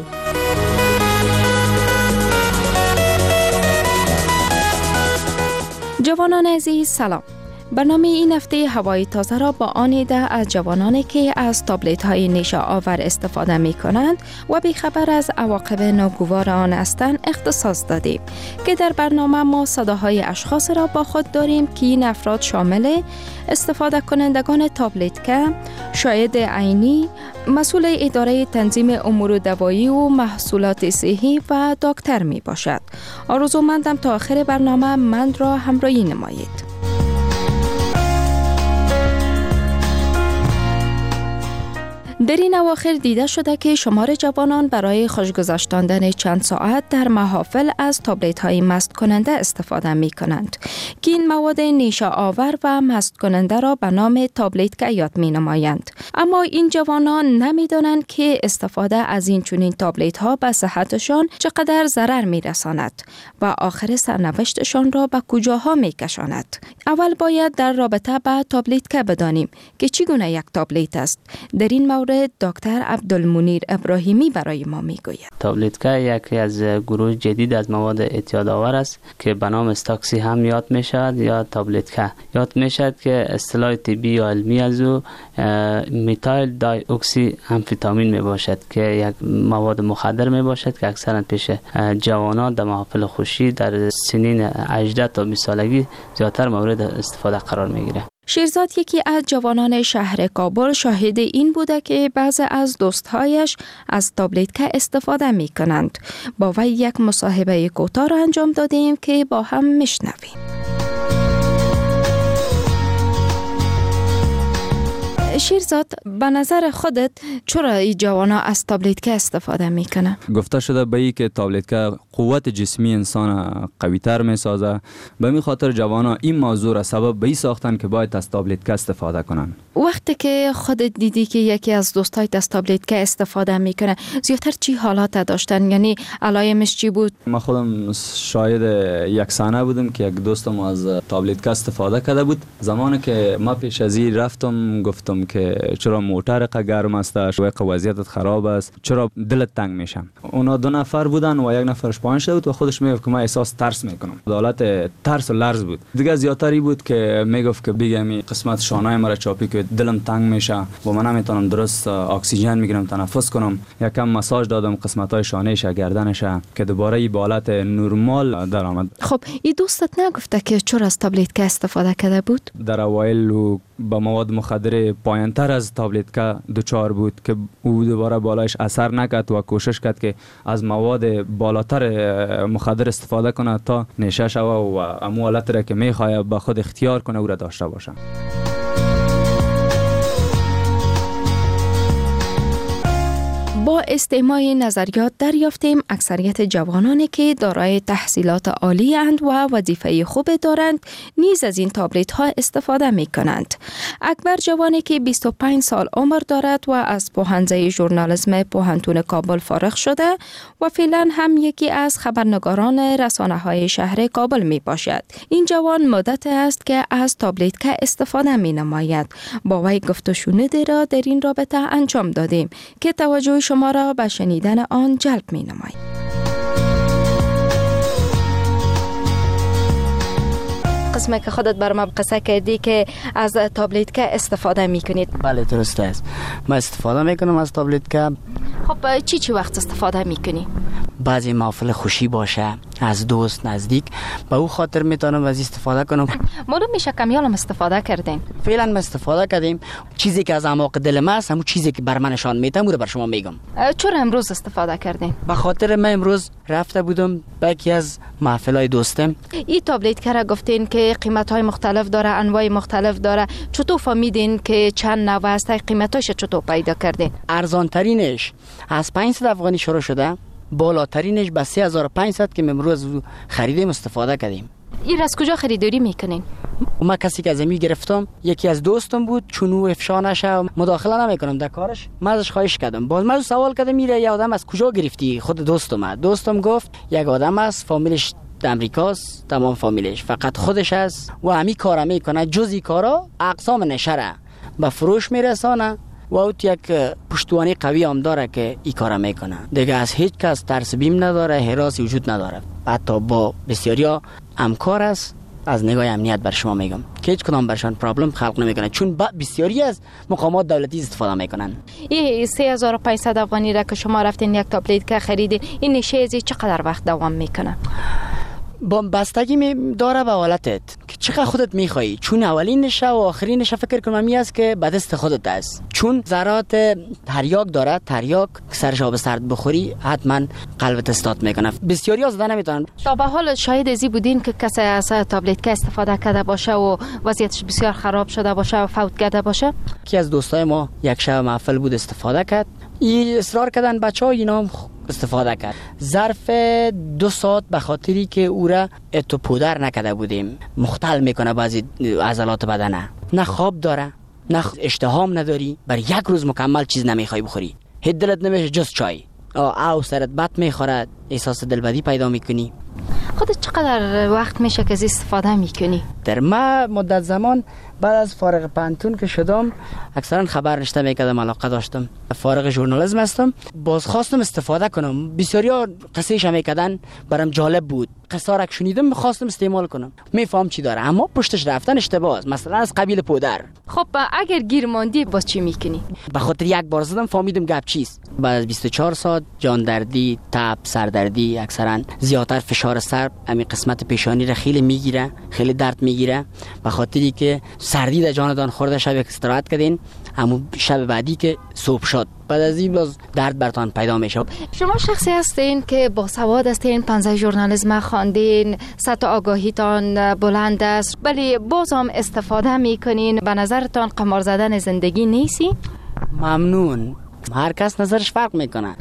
Speaker 21: جوانان عزیز سلام. برنامه این هفته هوای تازه را با آن ایده از جوانانی که از تابلت های نیشه آور استفاده می کنند و بیخبر از عواقب ناگوار آن هستند اختصاص دادیم که در برنامه ما صداهای اشخاص را با خود داریم که این افراد شامل استفاده کنندگان تابلت که شاهد عینی، مسئول اداره تنظیم امور دوایی و محصولات صحی و دکتر می باشد. آرزومندم تا آخر برنامه من را همراهی نمایید. در این اواخر دیده شده که شمار جوانان برای خوشگذشتاندن چند ساعت در محافل از تابلت های مست کننده استفاده می کنند که این مواد نیشه آور و مست کننده را به نام تابلت که یاد می نمایند. اما این جوانان نمی دانند که استفاده از این چنین تابلت ها به صحتشان چقدر ضرر می رساند و آخر سرنوشتشان را به کجاها می کشاند. اول باید در رابطه با تابلت که بدانیم که چگونه یک تابلت است. در این مورد دکتر عبدالمنیر ابراهیمی برای ما میگوید.
Speaker 22: تابلت که یکی از گروه جدید از مواد اعتیادآور است که به نام استاکسی هم یاد می شود یا تابلت که یاد می شود که اصطلاح طبی و علمی از او میتایل دای اکسی آمفتامین می باشد که یک مواد مخدر می باشد که اکثرا پیش جوانان در محافل خوشی در سنین هجده تا بیست سالگی زیادتر مورد استفاده قرار می گیرد.
Speaker 21: شیرزاد یکی از جوانان شهر کابل شاهد این بوده که بعضی از دوستهایش از تابلت که استفاده می کنند. با وی یک مصاحبه کوتاه را انجام دادیم که با هم میشنویم. شیرزاد، به نظر خودت چرا این جوانا از تابلت استفاده میکنه؟
Speaker 2: گفته شده به این که تابلت قوت جسمی انسان قوی تر می سازه. به می خاطر جوانا این موضوع را سبب به این ساختن که باید از تابلت استفاده کنن.
Speaker 21: وقتی که خودت دیدی که یکی از دوستایت از تابلت استفاده میکنه، زیادتر چی حالات داشتن؟ یعنی علایمش چی بود؟
Speaker 2: من خودم شاهد یک صحنه بودم که یک دوستم از تابلت استفاده کرده بود. زمانی که ما پیش از این رفتم گفتم که چرا موتور گرم است و وضعیتت خراب است، چرا دلت تنگ میشه. اونا دو نفر بودن و یک نفرش پایین شده بود و خودش میگفت که من احساس ترس میکنم. حالت ترس و لرز بود. دیگه زیادتری بود که میگفت که بگم قسمت شانه‌ای مرا چاپی که دلم تنگ میشه و من نمیتونم درست اکسیژن میگیرم تنفس کنم. یکم مساج دادم قسمت‌های شانه‌اش گردنش که دوباره این حالت نرمال در آمد.
Speaker 21: خب این دوستت نگفته که چرا از تابلت استفاده کرده بود؟
Speaker 2: در اوایل با مواد مخدر پایین‌تر از تابلت که دوچار بود که او دوباره بالایش اثر نکرد و کوشش کرد که از مواد بالاتر مخدر استفاده کنه تا نشه شوه و امو حالت را که میخواه به خود اختیار کنه او را داشته باشه.
Speaker 21: با استماع نظریات دریافتیم اکثریت جوانانی که دارای تحصیلات عالی اند و وظیفه خوب دارند نیز از این تابلت ها استفاده می کنند. اکبر جوانی که بیست و پنج سال عمر دارد و از پوهنځی ژورنالیسم پوهنتون کابل فارغ شده و فعلا هم یکی از خبرنگاران رسانه های شهر کابل می باشد. این جوان مدت است که از تابلت استفاده می نماید. با وی گفت و شنودی را در این رابطه انجام دادیم که توجه شما را به شنیدن آن جلب می نماید. قسمه که خودت برام قصه کردی که از تابلت که استفاده می کنید.
Speaker 4: بله درست است. من استفاده می کنم از تابلت که.
Speaker 21: خب چی چی وقت استفاده می کنی؟
Speaker 4: بعضی محفل خوشی باشه از دوست نزدیک به او خاطر میتونم از استفاده کنم.
Speaker 21: معلوم میشه کمیالم استفاده کردین.
Speaker 4: فعلا ما استفاده کردیم. چیزی که از اعماق دل ما است همون چیزی که بر من نشان میدم او رو بر شما میگم.
Speaker 21: چرا امروز استفاده کردین؟
Speaker 4: به خاطر من امروز رفته بودم به یکی از محفلای دوستم.
Speaker 21: این تابلت که را گفتین که قیمت‌های مختلف داره، انواع مختلف داره، چطور فهمیدین که چند نوع است؟ قیمتاش چطور پیدا کردین؟
Speaker 4: ارزان ترینش از پانصد افغانی شروع شده، بالاترینش به سه هزار و پانصد که امروز خریدیم استفاده کردیم.
Speaker 21: این از کجا خریداری میکنین؟
Speaker 4: ما کسی که از امی گرفتم یکی از دوستم بود، چون او افشا نشه مداخله نمیکنم در کارش. من ازش خواهش کردم، باز من سوال کردم میره یه آدم از کجا گرفتی؟ خود دوستم. دوستم گفت یک آدم است فامیلش امریکاست، تمام فامیلش فقط خودش است و همی کارا میکنه، جزئی کارا اقسام نشره به فروش میرسانه و اوت یک پشتوانی قوی هم داره که ای کارا میکنه. دیگه از هیچ کس ترس بیم نداره، هراسی وجود نداره. حتی با بسیاریا همکار است. از نگاه امنیت بر شما میگم که هیچ کدام برشان پرابلم خلق نمیکنه، چون بسیاری از مقامات دولتی استفاده میکنن.
Speaker 21: این سه هزار و پانصد افغانی را که شما رفتین یک تابلت که خریدین، این نشه ازی چقدر وقت دوام میکنه؟
Speaker 4: با بستگی می داره به حالتت که چقدر خودت میخوایی، چون اولین نشه و آخرین نشه فکر کنم می است که به دست خودت است، چون ذرات تریاک داره. تریاک سرش آب سرد بخوری حتما قلبت استارت میکنه. بسیاری از زدن نمیتونن.
Speaker 21: تا به حال شاهد ازی بودین که کسی از تابلت که استفاده کرده باشه و وضعیتش بسیار خراب شده باشه و فوت کرده باشه؟
Speaker 4: کی از دوستای ما یک شب محفل بود استفاده کرد، ای اصرار کردن بچه‌ها اینا استفاده کرد. ظرف دو ساعت به خاطری که او را اتو پودر نکرده بودیم مختل میکنه بعضی عضلات بدنه، نه خواب داره نه اشتهام نداری، بر یک روز مکمل چیز نمیخوای بخوری، هیچ دلت نمیشه جز چای، او سرت بد میخوره، احساس دلبدی پیدا میکنی.
Speaker 21: خودت چقدر وقت میشه که استفاده میکنی؟
Speaker 4: در ما مدت زمان بعد از فارغ پانتون که شدم اکثرا خبر نشته میکردم، علاقه داشتم، فارغ ژورنالیسم هستم، باز خواستم استفاده کنم. بسیاریا قصه‌اش میکردن، برام جالب بود، قصه را شنیدم میخواستم استعمال کنم، میفهم چی داره، اما پشتش رفتن اشتباه است. مثلا از قبیل پودر.
Speaker 21: خب اگر گیر ماندی باز چی میکنی؟
Speaker 4: به خاطر یک بار زدم فهمیدم گپ چیست. بعد از بیست و چهار ساعت جان دردی، تب، سردردی، اکثرا زیادتر فشار سر همین قسمت پیشانی را خیلی میگیره، خیلی درد میگیره، به خاطری که سردی در جاندان خورده، شب یک استراحت کردین، همون شب بعدی که صبح شد بعد از این باز درد برتان پیدا میشه.
Speaker 21: شما شخصی هستین که با سواد هستین، پانزده ژورنالیسم خواندین، سطح آگاهیتان بلند است، ولی باز هم استفاده میکنین. به نظرتان قمار زدن زندگی نیستی؟
Speaker 4: ممنون. هر کس نظرش فرق میکنه.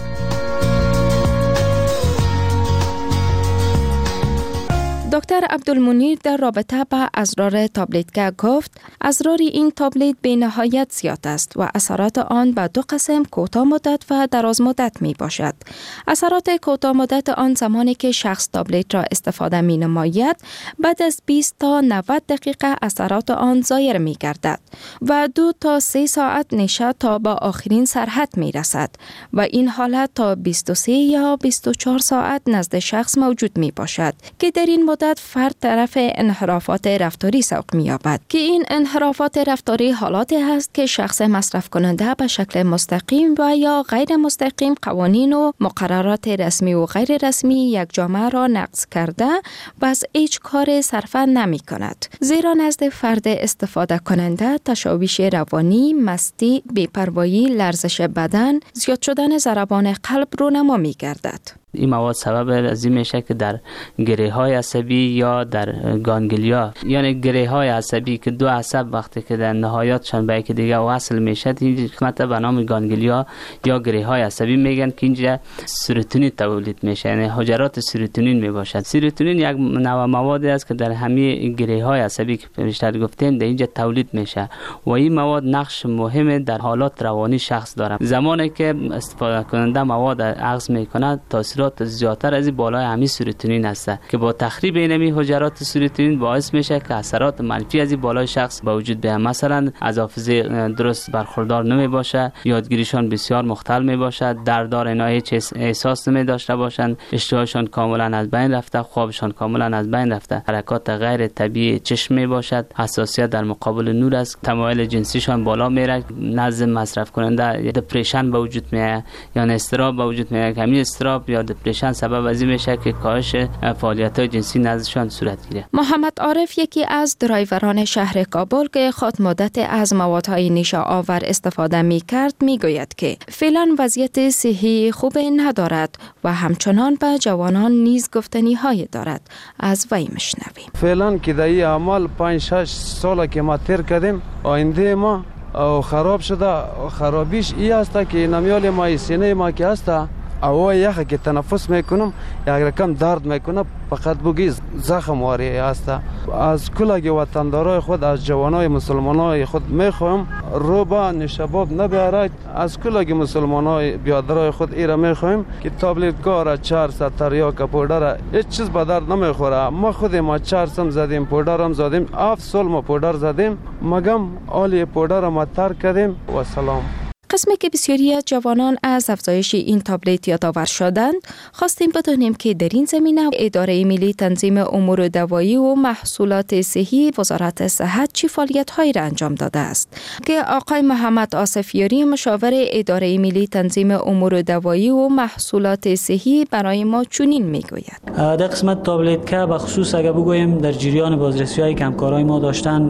Speaker 21: دکتر عبدالمنیر در رابطه با اضرار تابلت گفت اضرار این تابلت به نهایت زیاد است و اثرات آن به دو قسم، کوتاه مدت و دراز مدت می باشد. اثرات کوتاه مدت آن زمانی که شخص تابلت را استفاده می نماید، بعد از بیست تا نود دقیقه اثرات آن ظاهر می گردد و دو تا سه ساعت نشه تا با آخرین سرحد می رسد و این حالت تا بیست و سه یا بیست و چهار ساعت نزد شخص موجود می باشد که در این مدت فرد طرف انحرافات رفتاری سوق می‌یابد که این انحرافات رفتاری حالاتی هست که شخص مصرف کننده به شکل مستقیم و یا غیر مستقیم قوانین و مقررات رسمی و غیر رسمی یک جامعه را نقض کرده و از هیچ کار صرفا نمی کند، زیرا نزد فرد استفاده کننده تشویش روانی، مستی، بی‌پروایی، لرزش بدن، زیاد شدن ضربان قلب رونما می گردد.
Speaker 22: این مواد سبب از این میشه که در گره های عصبی یا در گانگلیا، یعنی گره های عصبی که دو عصب وقتی که در نهایتشان به یک دیگه وصل میشه، این قسمت به نام گانگلیا یا گره های عصبی میگن که اینجا سروتونین تولید میشه، یعنی حجرات سروتونین میباشد. سروتونین یک نوع موادی است که در همه گره های عصبی که بیشتر گفتیم در اینجا تولید میشه و این مواد نقش مهم در حالات روانی شخص داره. زمانی که استفاده کننده مواد اخذ میکنه، تاثیرات زیادتر از بالای همین سروتونین است که با تخریب این حجرات سروتونین باعث میشه که اثرات منفی از بالای شخص به وجود بیاد. مثلا از حافظه درست برخوردار نمی باشه، یادگیریشان بسیار مختل می باشه، دردار اینا هیچ احساس نمی داشته باشند، اشتهاشان کاملا از بین رفته، خوابشان کاملا از بین رفته، حرکات غیر طبیعی چشم می باشد، حساسیت در مقابل نور است، تمایل جنسیشان بالا میره، نزد مصرف کننده دپرشن به وجود میاد یا اضطراب به وجود میاد. همین اضطراب یا دپرشن سبب از این میشه که کاهش فعالیت‌های جنسی نزدشان صورت گیره.
Speaker 21: محمد عارف یکی از درایوران شهر کابل که خود مدت از موادهای نیشه آور استفاده می کرد می گوید که فعلا وضعیت صحی خوب ندارد و همچنان به جوانان نیز گفتنی های دارد. از وی مشنویم.
Speaker 8: فعلا که در این عمل پنج شش سال که ما تیر کردیم، آینده ما او خراب شده. خرابیش ای است که نمیال ما سینه ما که است او یخ که تنفس میکنم یک رقم درد میکنه، فقط بگی زخم واری است. از کل وطندارای خود، از جوانای مسلمانای خود میخوایم روبا نشباب نبیارد. از کل مسلمانای بیادرای خود ایرا میخوایم که تابلت گار چهارصد تریاک پودر هیچ چیز به درد نمیخوره. ما خود ما چهارصد زدیم، پودرم زدیم، هفت سال ما پودر زدیم، مگم آلی پودر ما ترک کردیم و سلام.
Speaker 21: قسمی که بسیاری از جوانان از افزایش این تابلت یادآور شدند، خواستیم بدانیم که در این زمینه اداره ملی تنظیم امور دوایی و محصولات صحی وزارت صحت چه فعالیت‌هایی را انجام داده است که آقای محمد آصفیاری مشاور اداره ملی تنظیم امور دوایی و محصولات صحی برای ما چنین میگوید.
Speaker 9: در قسمت تابلت که به خصوص اگر بگویم در جریان بازرسی‌هایی که همکارای ما داشتن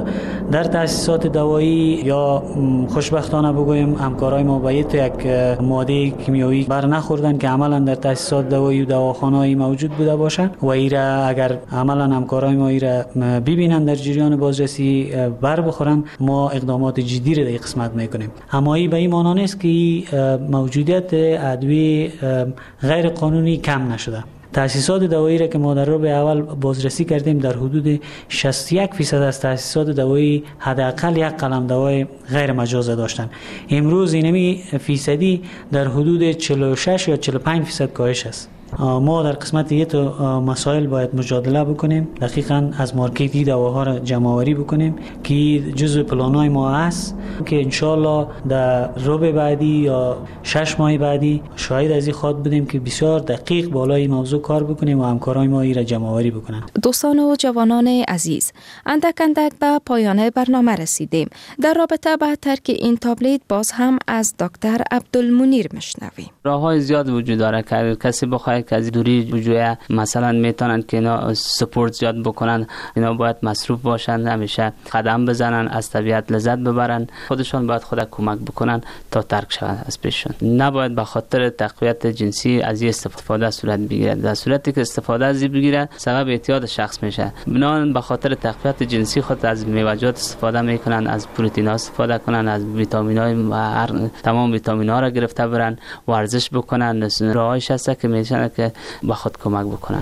Speaker 9: در تأسیسات دوایی یا خوشبختانه بگویم همکارای ما به یک ماده کیمیایی بر نخوردن که عملا در تأسیسات دوایی و دواخانه‌ای موجود بوده باشند و ایرا اگر عملا همکارای ما ایرا ببینن در جریان بازرسی بر بخورن، ما اقدامات جدی را در قسمت میکنیم. اما این به این معنی نیست که موجودیت ادویه غیر قانونی کم نشده. تأسیسات دوایی را که ما در ربع اول بازرسی کردیم، در حدود شصت و یک درصد از تأسیسات دوایی حداقل یک قلم دوای غیر مجاز داشتن. امروز اینمی فیصدی در حدود چهل و شش یا چهل و پنج درصد کاهش است. ما در قسمت یه تو مسائل باید مجادله بکنیم، دقیقاً از مارکتی دواها را جمع آوری بکنیم که جزء پلانای ما است که انشالله در ربع بعدی یا شش ماه بعدی شاید از این خواد بدیم که بسیار دقیق بالای موضوع کار بکنیم و همکارای ما این را جمع آوری بکنن.
Speaker 21: دوستان و جوانان عزیز، اندک اندک به پایان برنامه رسیدیم. در رابطه با ترک این تابلت باز هم از دکتر عبدالمنیر مشنویم.
Speaker 22: راه‌های زیاد وجود داره که کسی بخواد که از دوری بجویه. مثلا میتونن که اینا سپورت زیاد بکنن، اینا باید مصروف باشن، همیشه قدم بزنن، از طبیعت لذت ببرن، خودشان باید خود کمک بکنن تا ترک شوند از پیششون. نباید به خاطر تقویت جنسی از این استفاده صورت بگیره. در صورتی که استفاده از این بگیره سبب اعتیاد شخص میشه. بنابراین به خاطر تقویت جنسی خود از میوه‌جات استفاده میکنن، از پروتئین استفاده کنن، از ویتامین‌های و تمام ویتامین‌ها را گرفته برن، ورزش بکنن. راهش هست که میشه که به خود کمک بکنن.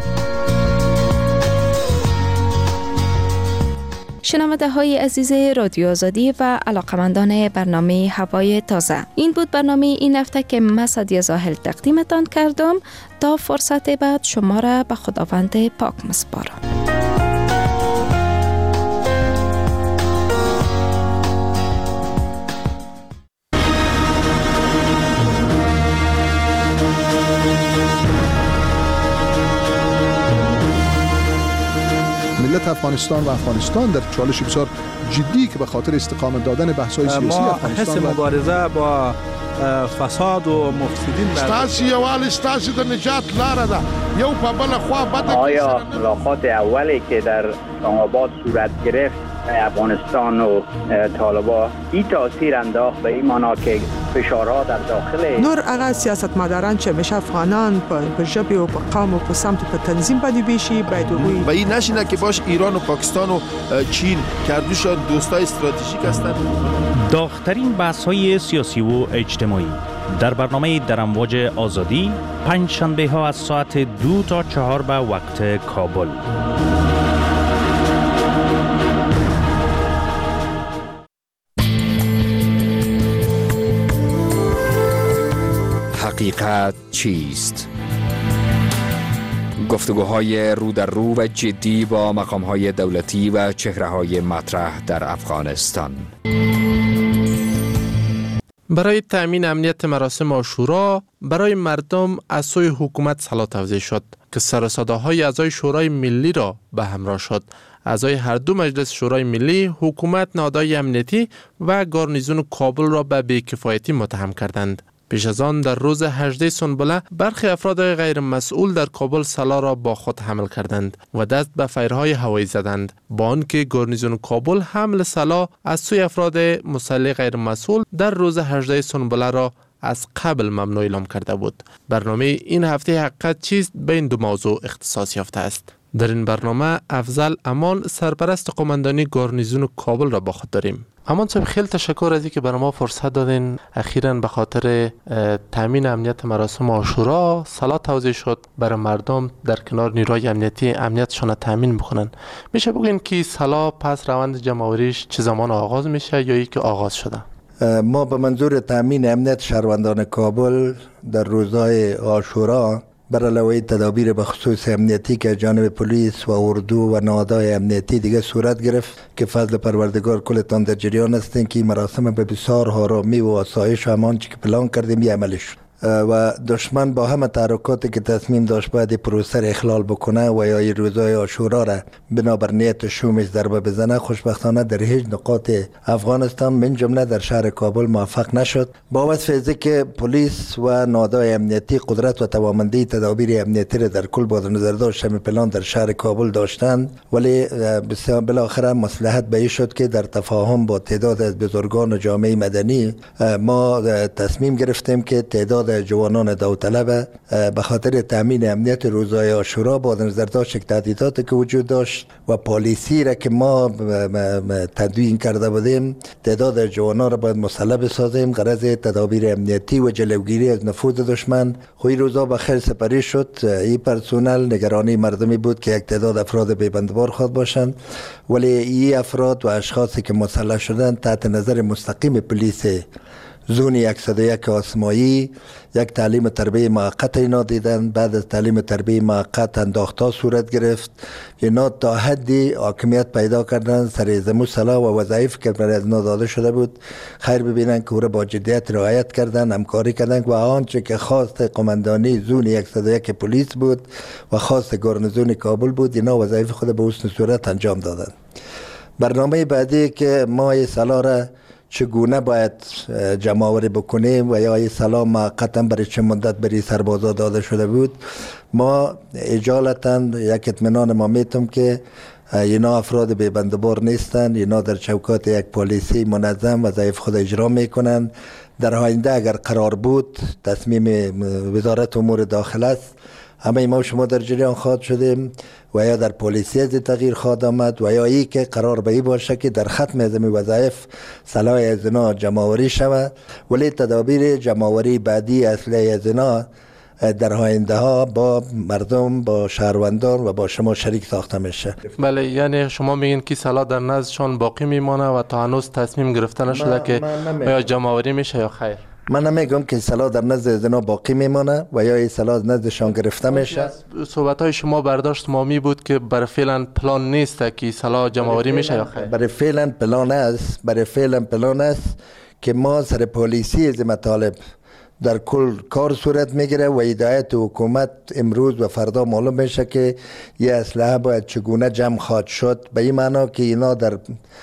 Speaker 21: شنونده های عزیز رادیو آزادی و علاقمندان برنامه هوای تازه، این بود برنامه این هفته که من سعدیه زاهل تقدیمتان کردم. تا فرصت بعد شما را به خداوند پاک مسپارم.
Speaker 10: ملت افغانستان و افغانستان در چالش بسیار جدی که به خاطر استقامت دادن بحث‌های سیاسی افغانستان
Speaker 12: ما حس مبارزه با فساد و مفسدین
Speaker 23: ستاسو یوال ستاسو د نجات لاره ده. یو په بل خوا بده.
Speaker 24: آیا ملاقات اولی که در اسلام آباد صورت گرفت افغانستان و طالبان این تاثیر انداخت به این معنا که فشارها در داخل
Speaker 25: نور هغه سیاستمداران چې همیشه افغانان په ژبه او په قوم او په سمت په تنظیم باندې بیشي باید وګوري
Speaker 23: و این نشینه که باش ایران و پاکستان و چین کردوش دوستای استراتژیک هستند.
Speaker 1: داغ‌ترین بحث‌های سیاسی و اجتماعی در برنامه در امواج آزادی پنج شنبه ها از ساعت دو تا چهار به وقت کابل.
Speaker 26: حقیقت چیست؟ گفتگوهای رو در رو و جدی با مقام‌های دولتی و چهره‌های مطرح در افغانستان.
Speaker 27: برای تأمین امنیت مراسم عاشورا برای مردم از سوی حکومت سلا توزیع شد که سر و صداهای اعضای شورای ملی را به همراه شد. اعضای هر دو مجلس شورای ملی حکومت، نهادهای امنیتی و گارنیزون کابل را به بی‌کفایتی متهم کردند. پیش از آن در روز هجدهم سنبله برخی افراد غیر مسئول در کابل سلا را با خود حمل کردند و دست به فیرهای هوایی زدند، با آنکه گارنیزون کابل حمل سلا از سوی افراد مسلح غیر مسئول در روز هجدهم سنبله را از قبل ممنوع اعلام کرده بود. برنامه این هفته حقیقت چیست به این دو موضوع اختصاص یافته است. در این برنامه افضل امان سرپرست قماندانی گارنیزون کابل را با خود داریم. امان صاحب، خیلی تشکر از اینکه برای ما فرصت دادین. اخیراً به خاطر تامین امنیت مراسم عاشورا سلا توزیع شد برای مردم در کنار نیروهای امنیتی امنیتشان تامین بکنن. میشه بگین که سلا پس روند جمع‌آوریش چه زمان آغاز میشه یا ای که آغاز شده؟
Speaker 28: ما به منظور تامین امنیت شهروندان کابل در روزهای عاشورا برای علاوه تدابیر به خصوص امنیتی که جانب پلیس و اردو و نهادهای امنیتی دیگه صورت گرفت که فضل پروردگار کلتان در جریان هستین که مراسم به بسیار آرامی و آسایش و امان که پلان کردیم یه عملی شد و دشمن با همه تحرکاتی که تصمیم داشت باید پروسه را اخلال بکنه و یا روزهای عاشورا را بنابر نیت شومش ضربه بزنه، خوشبختانه در هیچ نقاط افغانستان من جمله در شهر کابل موفق نشد. با وصف از که پلیس و نهادهای امنیتی قدرت و توانمندی تدابیر امنیتی را در کل با نظر داشت همه پلان در شهر کابل داشتند، ولی بالاخره مصلحت به این شد که در تفاهم با تعداد از بزرگان جامعه مدنی ما تصمیم گرفتیم که تعداد جوانان داوطلب به خاطر تامین امنیت روزهای عاشورا با نظر داشت تهدیداتی که وجود داشت و پالیسی را که ما تدوین کرده بودیم، تعداد جوانان را باید مسلح بسازیم غرض تدابیر امنیتی و جلوگیری از نفوذ دشمن. خوی روزا به خیر سپری شد. این پرسونل نگرانی مردمی بود که یک تعداد افراد بیبندبار خواد باشند، ولی این افراد و اشخاصی که مسلح شدند تحت نظر مستقیم پلیس زون صد و یک آسمایی یک تعلیم تربیه موقت اینا دیدن. بعد از تعلیم تربیه موقت انداختا صورت گرفت. اینا تا حدی حاکمیت پیدا کردن سر زمو صلاح و وظایف که برای از اینا داده شده بود خیر ببینن که او را با جدیت رعایت کردن، همکاری کردن و آنچه که خواست قماندانی زون صد و یک پلیس بود و خواست گارنیزون کابل بود، اینا وظایف خود به حسن صورت انجام دادن. برنامه بعدی که ما صلاح را چگونه باید جمع‌آوری بکنیم و یا این سلاح موقتا برای چه مدت برای سربازا داده شده بود. ما اجالتا یک اطمینان ما میتم که اینا افراد بی‌بندوبار نیستند، اینا در چوکات یک پلیسی منظم وظایف خود اجرا میکنند. در آینده اگر قرار بود تصمیم وزارت امور داخله است، همه ما شما در جریان خواهد شدیم و یا در پلیسی از تغییر خواهد آمد و یا ای که قرار به ای باشه که در ختم از این وظایف سلاح از اینا جمع‌آوری شود، ولی تدابیر جمع‌آوری بعدی اصلی از اینا در آینده ها با مردم، با شهروندان و با شما شریک ساخته میشه.
Speaker 27: بله، یعنی شما میگین که سلاح در نزدشان باقی میمانه و تا هنوز تصمیم گرفته نشده که یا جمع‌آوری میشه یا خیر؟
Speaker 28: من نمیگم که سلاح در نزد از اینا باقی میمانه و یا این سلاح نزدشان گرفته میشه.
Speaker 27: صحبت های شما برداشت ما می بود که برای فعلا پلان نیست که سلاح جمع‌آوری میشه یا خیر؟
Speaker 28: برای فعلا پلان است، برای فعلا پلان است که ما سر پلیسی از مطالب در کل کار صورت میگیره و هدایت حکومت امروز و فردا معلوم میشه که یه اسلحه باید چگونه جمع خواهد شد، به این معنا که اینا در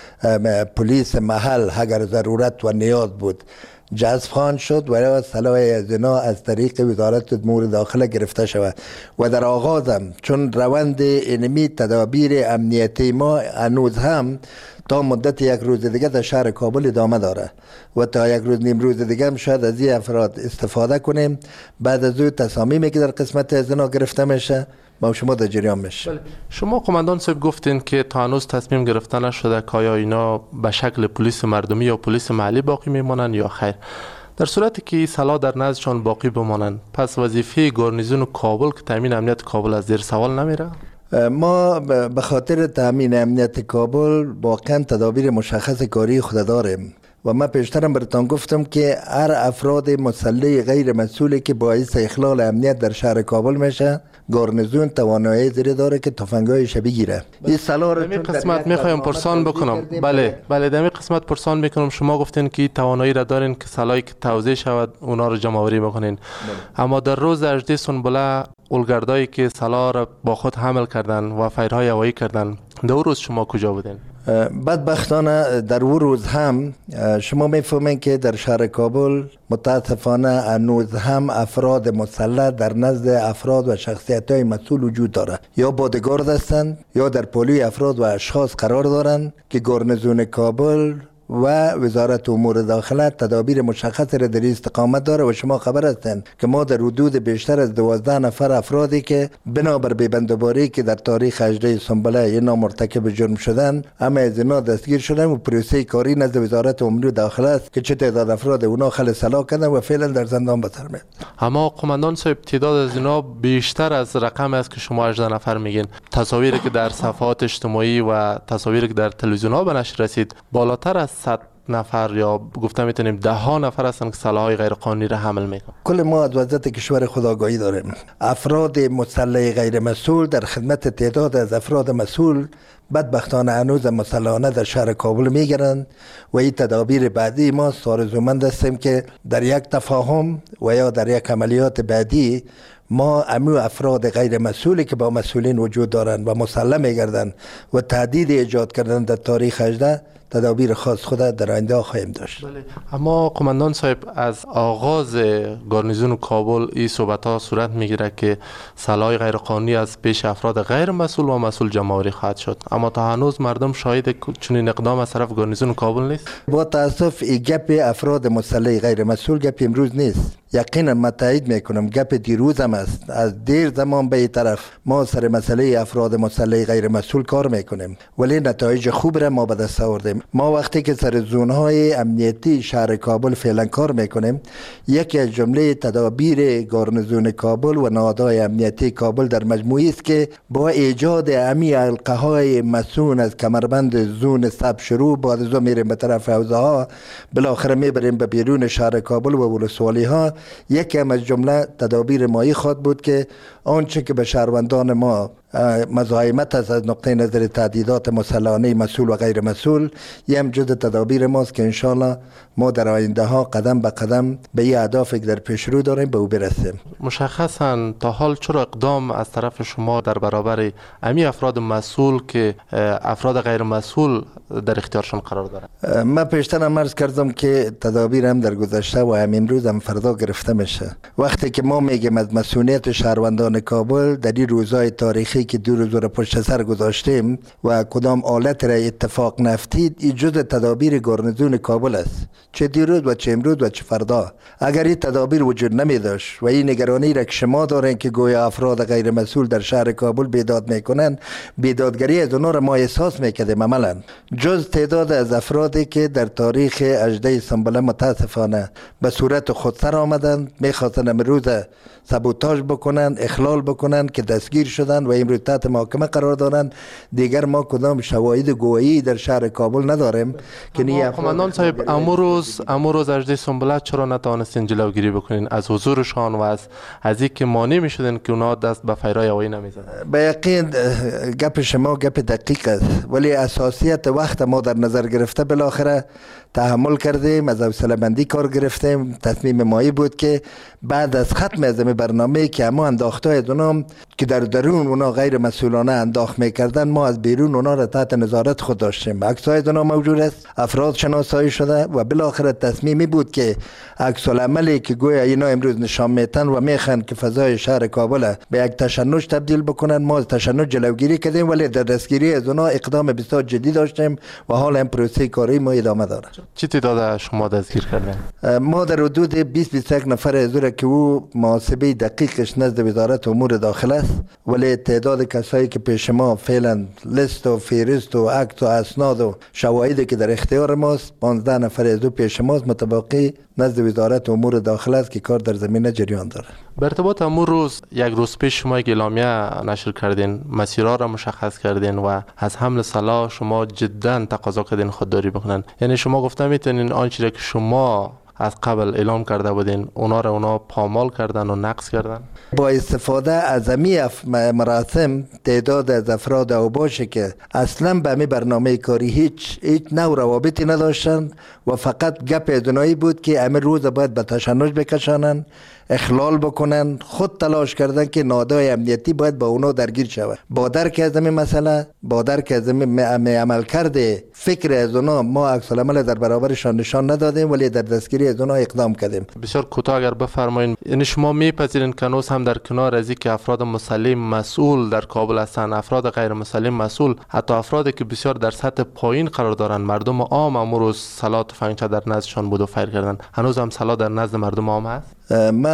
Speaker 28: پلیس محل اگر ضرورت و نیاز بود جذب خواهند شد و یا سلاح از اینا از طریق وزارت امور داخله گرفته شود. و در آغازم چون روند اینمی تدابیر امنیتی ما هنوز هم تا مدت یک روز دیگه در شهر کابل ادامه داره و تا یک روز نیم روز دیگه هم شاید از این افراد استفاده کنیم. بعد از او تصامیمی که در قسمت از اینا گرفته میشه ما شما در جریان میشه.
Speaker 27: بله. شما قماندان صاحب گفتین که تا هنوز تصمیم گرفته نشده که آیا اینا به شکل پلیس مردمی یا پلیس محلی باقی میمونن یا خیر. در صورتی که سلاح در نزدشان باقی بمانند، پس وظیفه گارنیزون کابل که تامین امنیت کابل از زیر سوال نمیره؟
Speaker 28: ما به خاطر تامین امنیت کابل واقعا تدابیر مشخص کاری خود داریم و من پیشترم براتون گفتم که هر افراد مسلح غیر مسئولی که باعث اخلال امنیت در شهر کابل میشه، گارنیزون توانایی زیر داره که تفنگایش بگیره. این سلاح رو
Speaker 27: در قسمت میخوایم پرسان بکنم. بله بله در این قسمت پرسان میکنم. شما گفتین که توانایی را دارین که سلاحی که توزیع شود اونا رو جمع آوری بکنین، اما در روز هجده سنبله اولگردایی که سلاح را با خود حمل کردن و فایرهای هوایی کردن، در روز شما کجا بودین؟
Speaker 28: بدبختانه در اون روز هم شما میفهمین که در شهر کابل متاسفانه هنوز هم افراد مسلح در نزد افراد و شخصیت های مسئول وجود داره، یا بادگارد هستند یا در پولوی افراد و اشخاص قرار دارند که گارنیزون کابل و وزارت امور داخله تدابیر مشخص را در استقامت داره و شما خبر هستند که ما در حدود بیشتر از دوازده نفر افرادی که بنابر بی‌بندوباری که در تاریخ هجده سنبله اینا مرتکب جرم شدن، همه از اینا دستگیر شدن و پروسه کاری نزد وزارت امور داخله است که چه تعداد افراد اونا خل سلاح کردن و فعلا در زندان به سر میبرند.
Speaker 27: اما قماندان صاحب تعداد از اینا بیشتر از رقم است که شما هجده نفر میگین. تصاویری که در صفحات اجتماعی و تصاویری که در تلویزیون ها به نشر رسید بالاتر از صد نفر یا گفتم میتونیم ده ها نفر هستن که سلاح‌های غیر قانونی را حمل میکنن.
Speaker 28: کل ما از وضعیت کشور خود آگاهی داریم. افراد مسلح غیر مسئول در خدمت تعداد از افراد مسئول بدبختانه هنوز مسلحانه در شهر کابل میگیرند و این تدابیر بعدی ما آرزومند هستیم که در یک تفاهم و یا در یک عملیات بعدی ما امو افراد غیر مسئولی که با مسئولین وجود دارند و مسلح میگردند و تهدید ایجاد کردن در تاریخ هجده تدابیر خاص خود در آینده خواهیم داشت.
Speaker 27: بله. اما قماندان صاحب از آغاز گارنیزون کابل این صحبت ها صورت میگیره که سلاح غیر قانونی از پیش افراد غیر مسئول و مسئول جمع‌آوری خواهد شد، اما تا هنوز مردم شاهد چنین اقدام از طرف گارنیزون کابل نیست.
Speaker 28: با تاسف این گپ افراد مسلح غیر مسئول گپ امروز نیست. یقینا من تایید میکنم گپ دیروز هم است. از دیر زمان به این طرف ما سر مسئله افراد مسلح غیر مسئول کار میکنیم ولی نتایج خوب را ما به دست آوردیم. ما وقتی که سر زونهای امنیتی شهر کابل فعلا کار میکنیم، یکی از جمله تدابیر گارنیزون کابل و نهادهای امنیتی کابل در مجموعی است که با ایجاد امی حلقه های مسون از کمربند زون سب شروع بعد از اون میریم به طرف حوزه ها، بالاخره میبریم به بیرون شهر کابل و ولسوالی ها. یکی از جمله تدابیر مایی خواد بود که آنچه که به شهروندان ما مزاحمت است از نقطه نظر تعدیدات مسلحانه مسئول و غیر مسئول. یه هم جز تدابیر ماست که انشالله ما در آینده ها قدم به قدم به این اهدافی که در پیش رو داریم به او برسیم.
Speaker 27: مشخصا تا حال چرا اقدام از طرف شما در برابر امی افراد مسئول که افراد غیر مسئول در اختیارشان قرار داره؟
Speaker 28: من پیشتر عرض کردم که تدابیر هم در گذشته و هم امروز هم فردا گرفته میشه. وقتی که ما میگیم از مسئولیت شهروندان کابل در این روزهای تاریخی که دو روز رو پشت سر گذاشتیم و کدام آلت را اتفاق نفتید، این جز تدابیر گارنیزون کابل است، چه دیروز و چه امروز و چه فردا. اگر این تدابیر وجود نمی داشت و این نگرانی را که شما دارین که گویا افراد غیر مسئول در شهر کابل بیداد میکنن، بیدادگری از اونها را ما احساس میکردیم. عملا جز تعداد از افرادی که در تاریخ هجده سنبله متاسفانه به صورت خودسر آمدند، میخواستن امروز سابوتاژ بکنن، اخلال بکنن که دستگیر شدن و امروز تحت محاکمه قرار دارن. دیگر ما کدام شواهد گویی در شهر کابل نداریم که نی
Speaker 27: قماندان صاحب امروز امروز هجده سنبله چرا نتوانستین جلوگیری بکنین از حضورشان و از از اینکه مانع میشدن که اونا دست به فیرای هوایی نمیزدن؟
Speaker 28: به یقین گپ شما گپ دقیق است، ولی اساسیت وقت ما در نظر گرفته بالاخره تحمل کردیم، از حوصله مندی کار گرفتیم. تصمیم مایی بود که بعد از ختم از برنامه که اما انداخته از اونام که در درون اونا غیر مسئولانه انداخت میکردن، ما از بیرون اونا را تحت نظارت خود داشتیم. عکسای از اونا موجود است، افراد شناسایی شده و بالاخره تصمیمی بود که عکس العملی که گویا اینا امروز نشان میتن و میخوان که فضای شهر کابل به یک تشنج تبدیل بکنن، ما از تشنج جلوگیری کردیم، ولی در دستگیری از اونا اقدام بسیار جدی داشتیم و حال هم پروسه کاری ما ادامه داره.
Speaker 27: چی تعداد شما دستگیر کردین؟
Speaker 28: ما در حدود بیست بیست و یک نفر از که او محاسبه دقیقش نزد وزارت امور داخله است، ولی تعداد کسایی که پیش ما فعلا لیست و فهرست و عکس و اسناد و شواهدی که در اختیار ماست، پانزده نفر از او پیش ماست، متبقی نزد وزارت امور داخله است که کار در زمینه جریان داره.
Speaker 27: به ارتباط امور روز یک روز پیش شما یک اعلامیه نشر کردین، مسیرها را مشخص کردین و از حمل سلاح شما جدا تقاضا کردین خودداری بکنن. یعنی شما گفته میتونین آنچه که شما از قبل اعلام کرده بودین اونا را اونا پامال کردن و نقض کردن؟
Speaker 28: با استفاده از امی مراسم تعداد از افراد اوباشه که اصلا به امی برنامه کاری هیچ هیچ نوع روابطی نداشتن و فقط گپ ادنایی بود که امی روز باید به تشنج بکشانن، اخلال بکنن. خود تلاش کردن که نهادهای امنیتی باید با اونا درگیر شود. با درک از این مسئله، با درک از این عمل کرده فکر از اونا، ما عکس العمل در برابرشان نشان ندادیم ولی در دستگیری از اونا اقدام کردیم.
Speaker 27: بسیار کوتاه اگر بفرمایید، یعنی شما میپذیرین که هنوز هم در کنار از اینکه افراد مسلح مسئول در کابل هستند، افراد غیر مسلح مسئول، حتی افرادی که بسیار در سطح پایین قرار دارند، مردم عام امروز سلاح تفنگچه در نزدشان بود و فیر کردن، هنوز هم سلاح در نزد مردم عام هست؟
Speaker 28: ما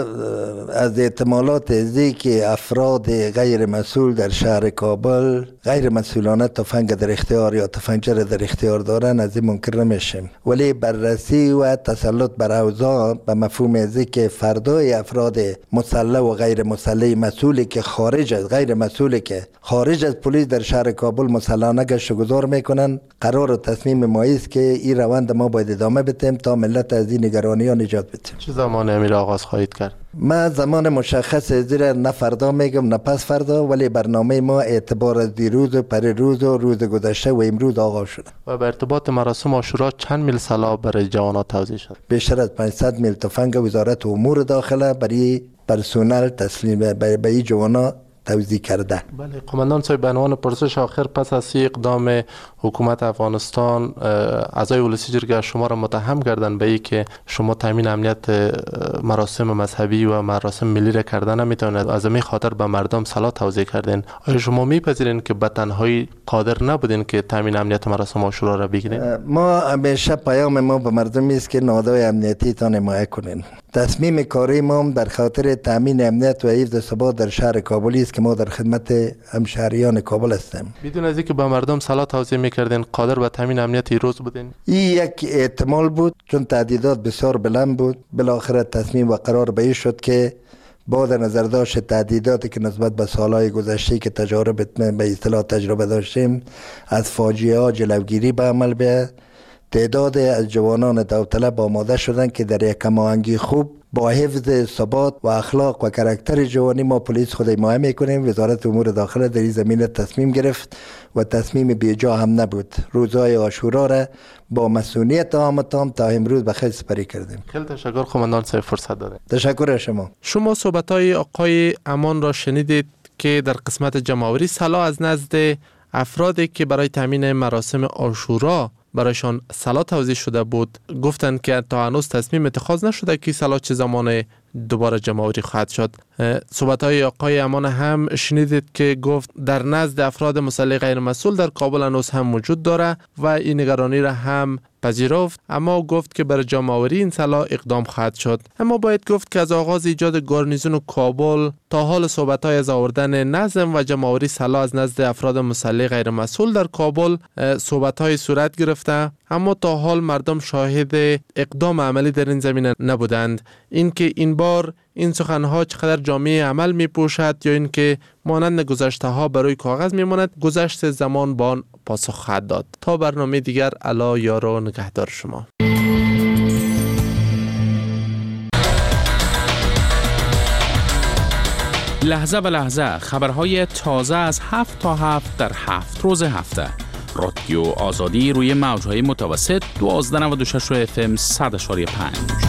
Speaker 28: از احتمالات ازی که افراد غیر مسئول در شهر کابل غیر مسئولانه تفنگ در اختیار یا تفنگچه در اختیار دارن از این منکر نمیشیم، ولی بررسی و تسلط بر اوضاع به مفهوم ازی که فردای افراد مسلح و غیر مسلح مسئولی که خارج از غیر مسئولی که خارج از پلیس در شهر کابل مسلحانه گشت و گذار میکنن، قرار و تصمیم ما است که این روند ما باید ادامه بدیم تا ملت از این نگرانی ها نجات بدیم.
Speaker 27: چه زمان امیر آغاز خواهید کرد؟
Speaker 28: ما زمان مشخص زیر نه فردا میگم نه پس فردا، ولی برنامه ما اعتبار از دیروز و پریروز و روز گذشته و امروز آغاز شده.
Speaker 27: و به ارتباط مراسم عاشورا چند میل سلاح برای جوانات توزیع شد؟
Speaker 28: بیشتر از پانصد میل تفنگ وزارت امور داخله برای پرسنل تسلیم به این جوانا توزیع کرده.
Speaker 27: بله قماندان صاحب، به عنوان پرسش آخر، پس از اقدام حکومت افغانستان، اعضای ولسی جرگه شما را متهم کردن به این که شما تامین امنیت مراسم مذهبی و مراسم ملی را کردن نمیتونید، از همین خاطر به مردم سلاح توزیع کردین. آیا شما میپذیرین که به تنهایی قادر نبودین که تامین امنیت مراسم عاشورا را بگیرین؟
Speaker 28: ما همیشه پیام ما به مردم است که نهادهای امنیتی تان حمایت کنین. تصمیم کاری ما در خاطر تامین امنیت و حفظ ثبات در شهر کابل است که ما در خدمت همشهریان کابل هستیم.
Speaker 27: بدون از اینکه به مردم سلاح توزیع میکردین، قادر به تامین امنیت روز بودین؟
Speaker 28: این یک احتمال بود، چون تعدیدات بسیار بلند بود. بالاخره تصمیم و قرار به این شد که با در نظر داشت تعدیداتی که نسبت به سالهای گذشته که تجارب به اصطلاح تجربه داشتیم، از فاجعه ها جلوگیری به عمل بیاید. تعداد از جوانان داوطلب آماده شدند که در یک هماهنگی خوب با حفظ ثبات و اخلاق و کاراکتر جوانی ما پلیس خود حمایت میکنیم. وزارت امور داخله در این زمینه تصمیم گرفت و تصمیم بیجا هم نبود. روزهای عاشورا را با مسئولیت تام تام تا امروز به خیر سپری کردیم.
Speaker 27: خیلی تشکر قماندان صاحب، فرصت داره.
Speaker 28: تشکر از شما.
Speaker 27: شما صحبت‌های آقای امان را شنیدید که در قسمت جمع‌آوری سلا از نزد افرادی که برای تامین مراسم عاشورا برایشان سلا توزیع شده بود گفتند که تا هنوز تصمیم اتخاذ نشده که سلا چه زمان دوباره جمع‌آوری خواهد شد. صحبت‌های آقای امان هم شنیدید که گفت در نزد افراد مسلح غیر مسئول در کابل هنوز هم وجود داره و این نگرانی را هم پذیرفت، اما گفت که برای جمع‌آوری این سلا اقدام خواهد شد. اما باید گفت که از آغاز ایجاد گارنیزون کابل تا حال صحبت‌های از آوردن نظم و جمع‌آوری سلا از نزد افراد مسلح غیر مسئول در کابل صحبت‌های صورت گرفته، اما تا حال مردم شاهد اقدام عملی در این زمینه نبودند. اینکه این بار این سخنها چقدر جامعه عمل می پوشد یا اینکه مانند گذشته ها برای کاغذ می ماند، گذشت زمان با آن پاسخ خواهد داد. تا برنامه دیگر، الا یار و نگهدار شما.
Speaker 7: لحظه به لحظه خبرهای تازه از هفت تا هفت در هفت روز هفته. رادیو آزادی روی موجهای متوسط دوازده و نود و شش اف ام صد و پنج.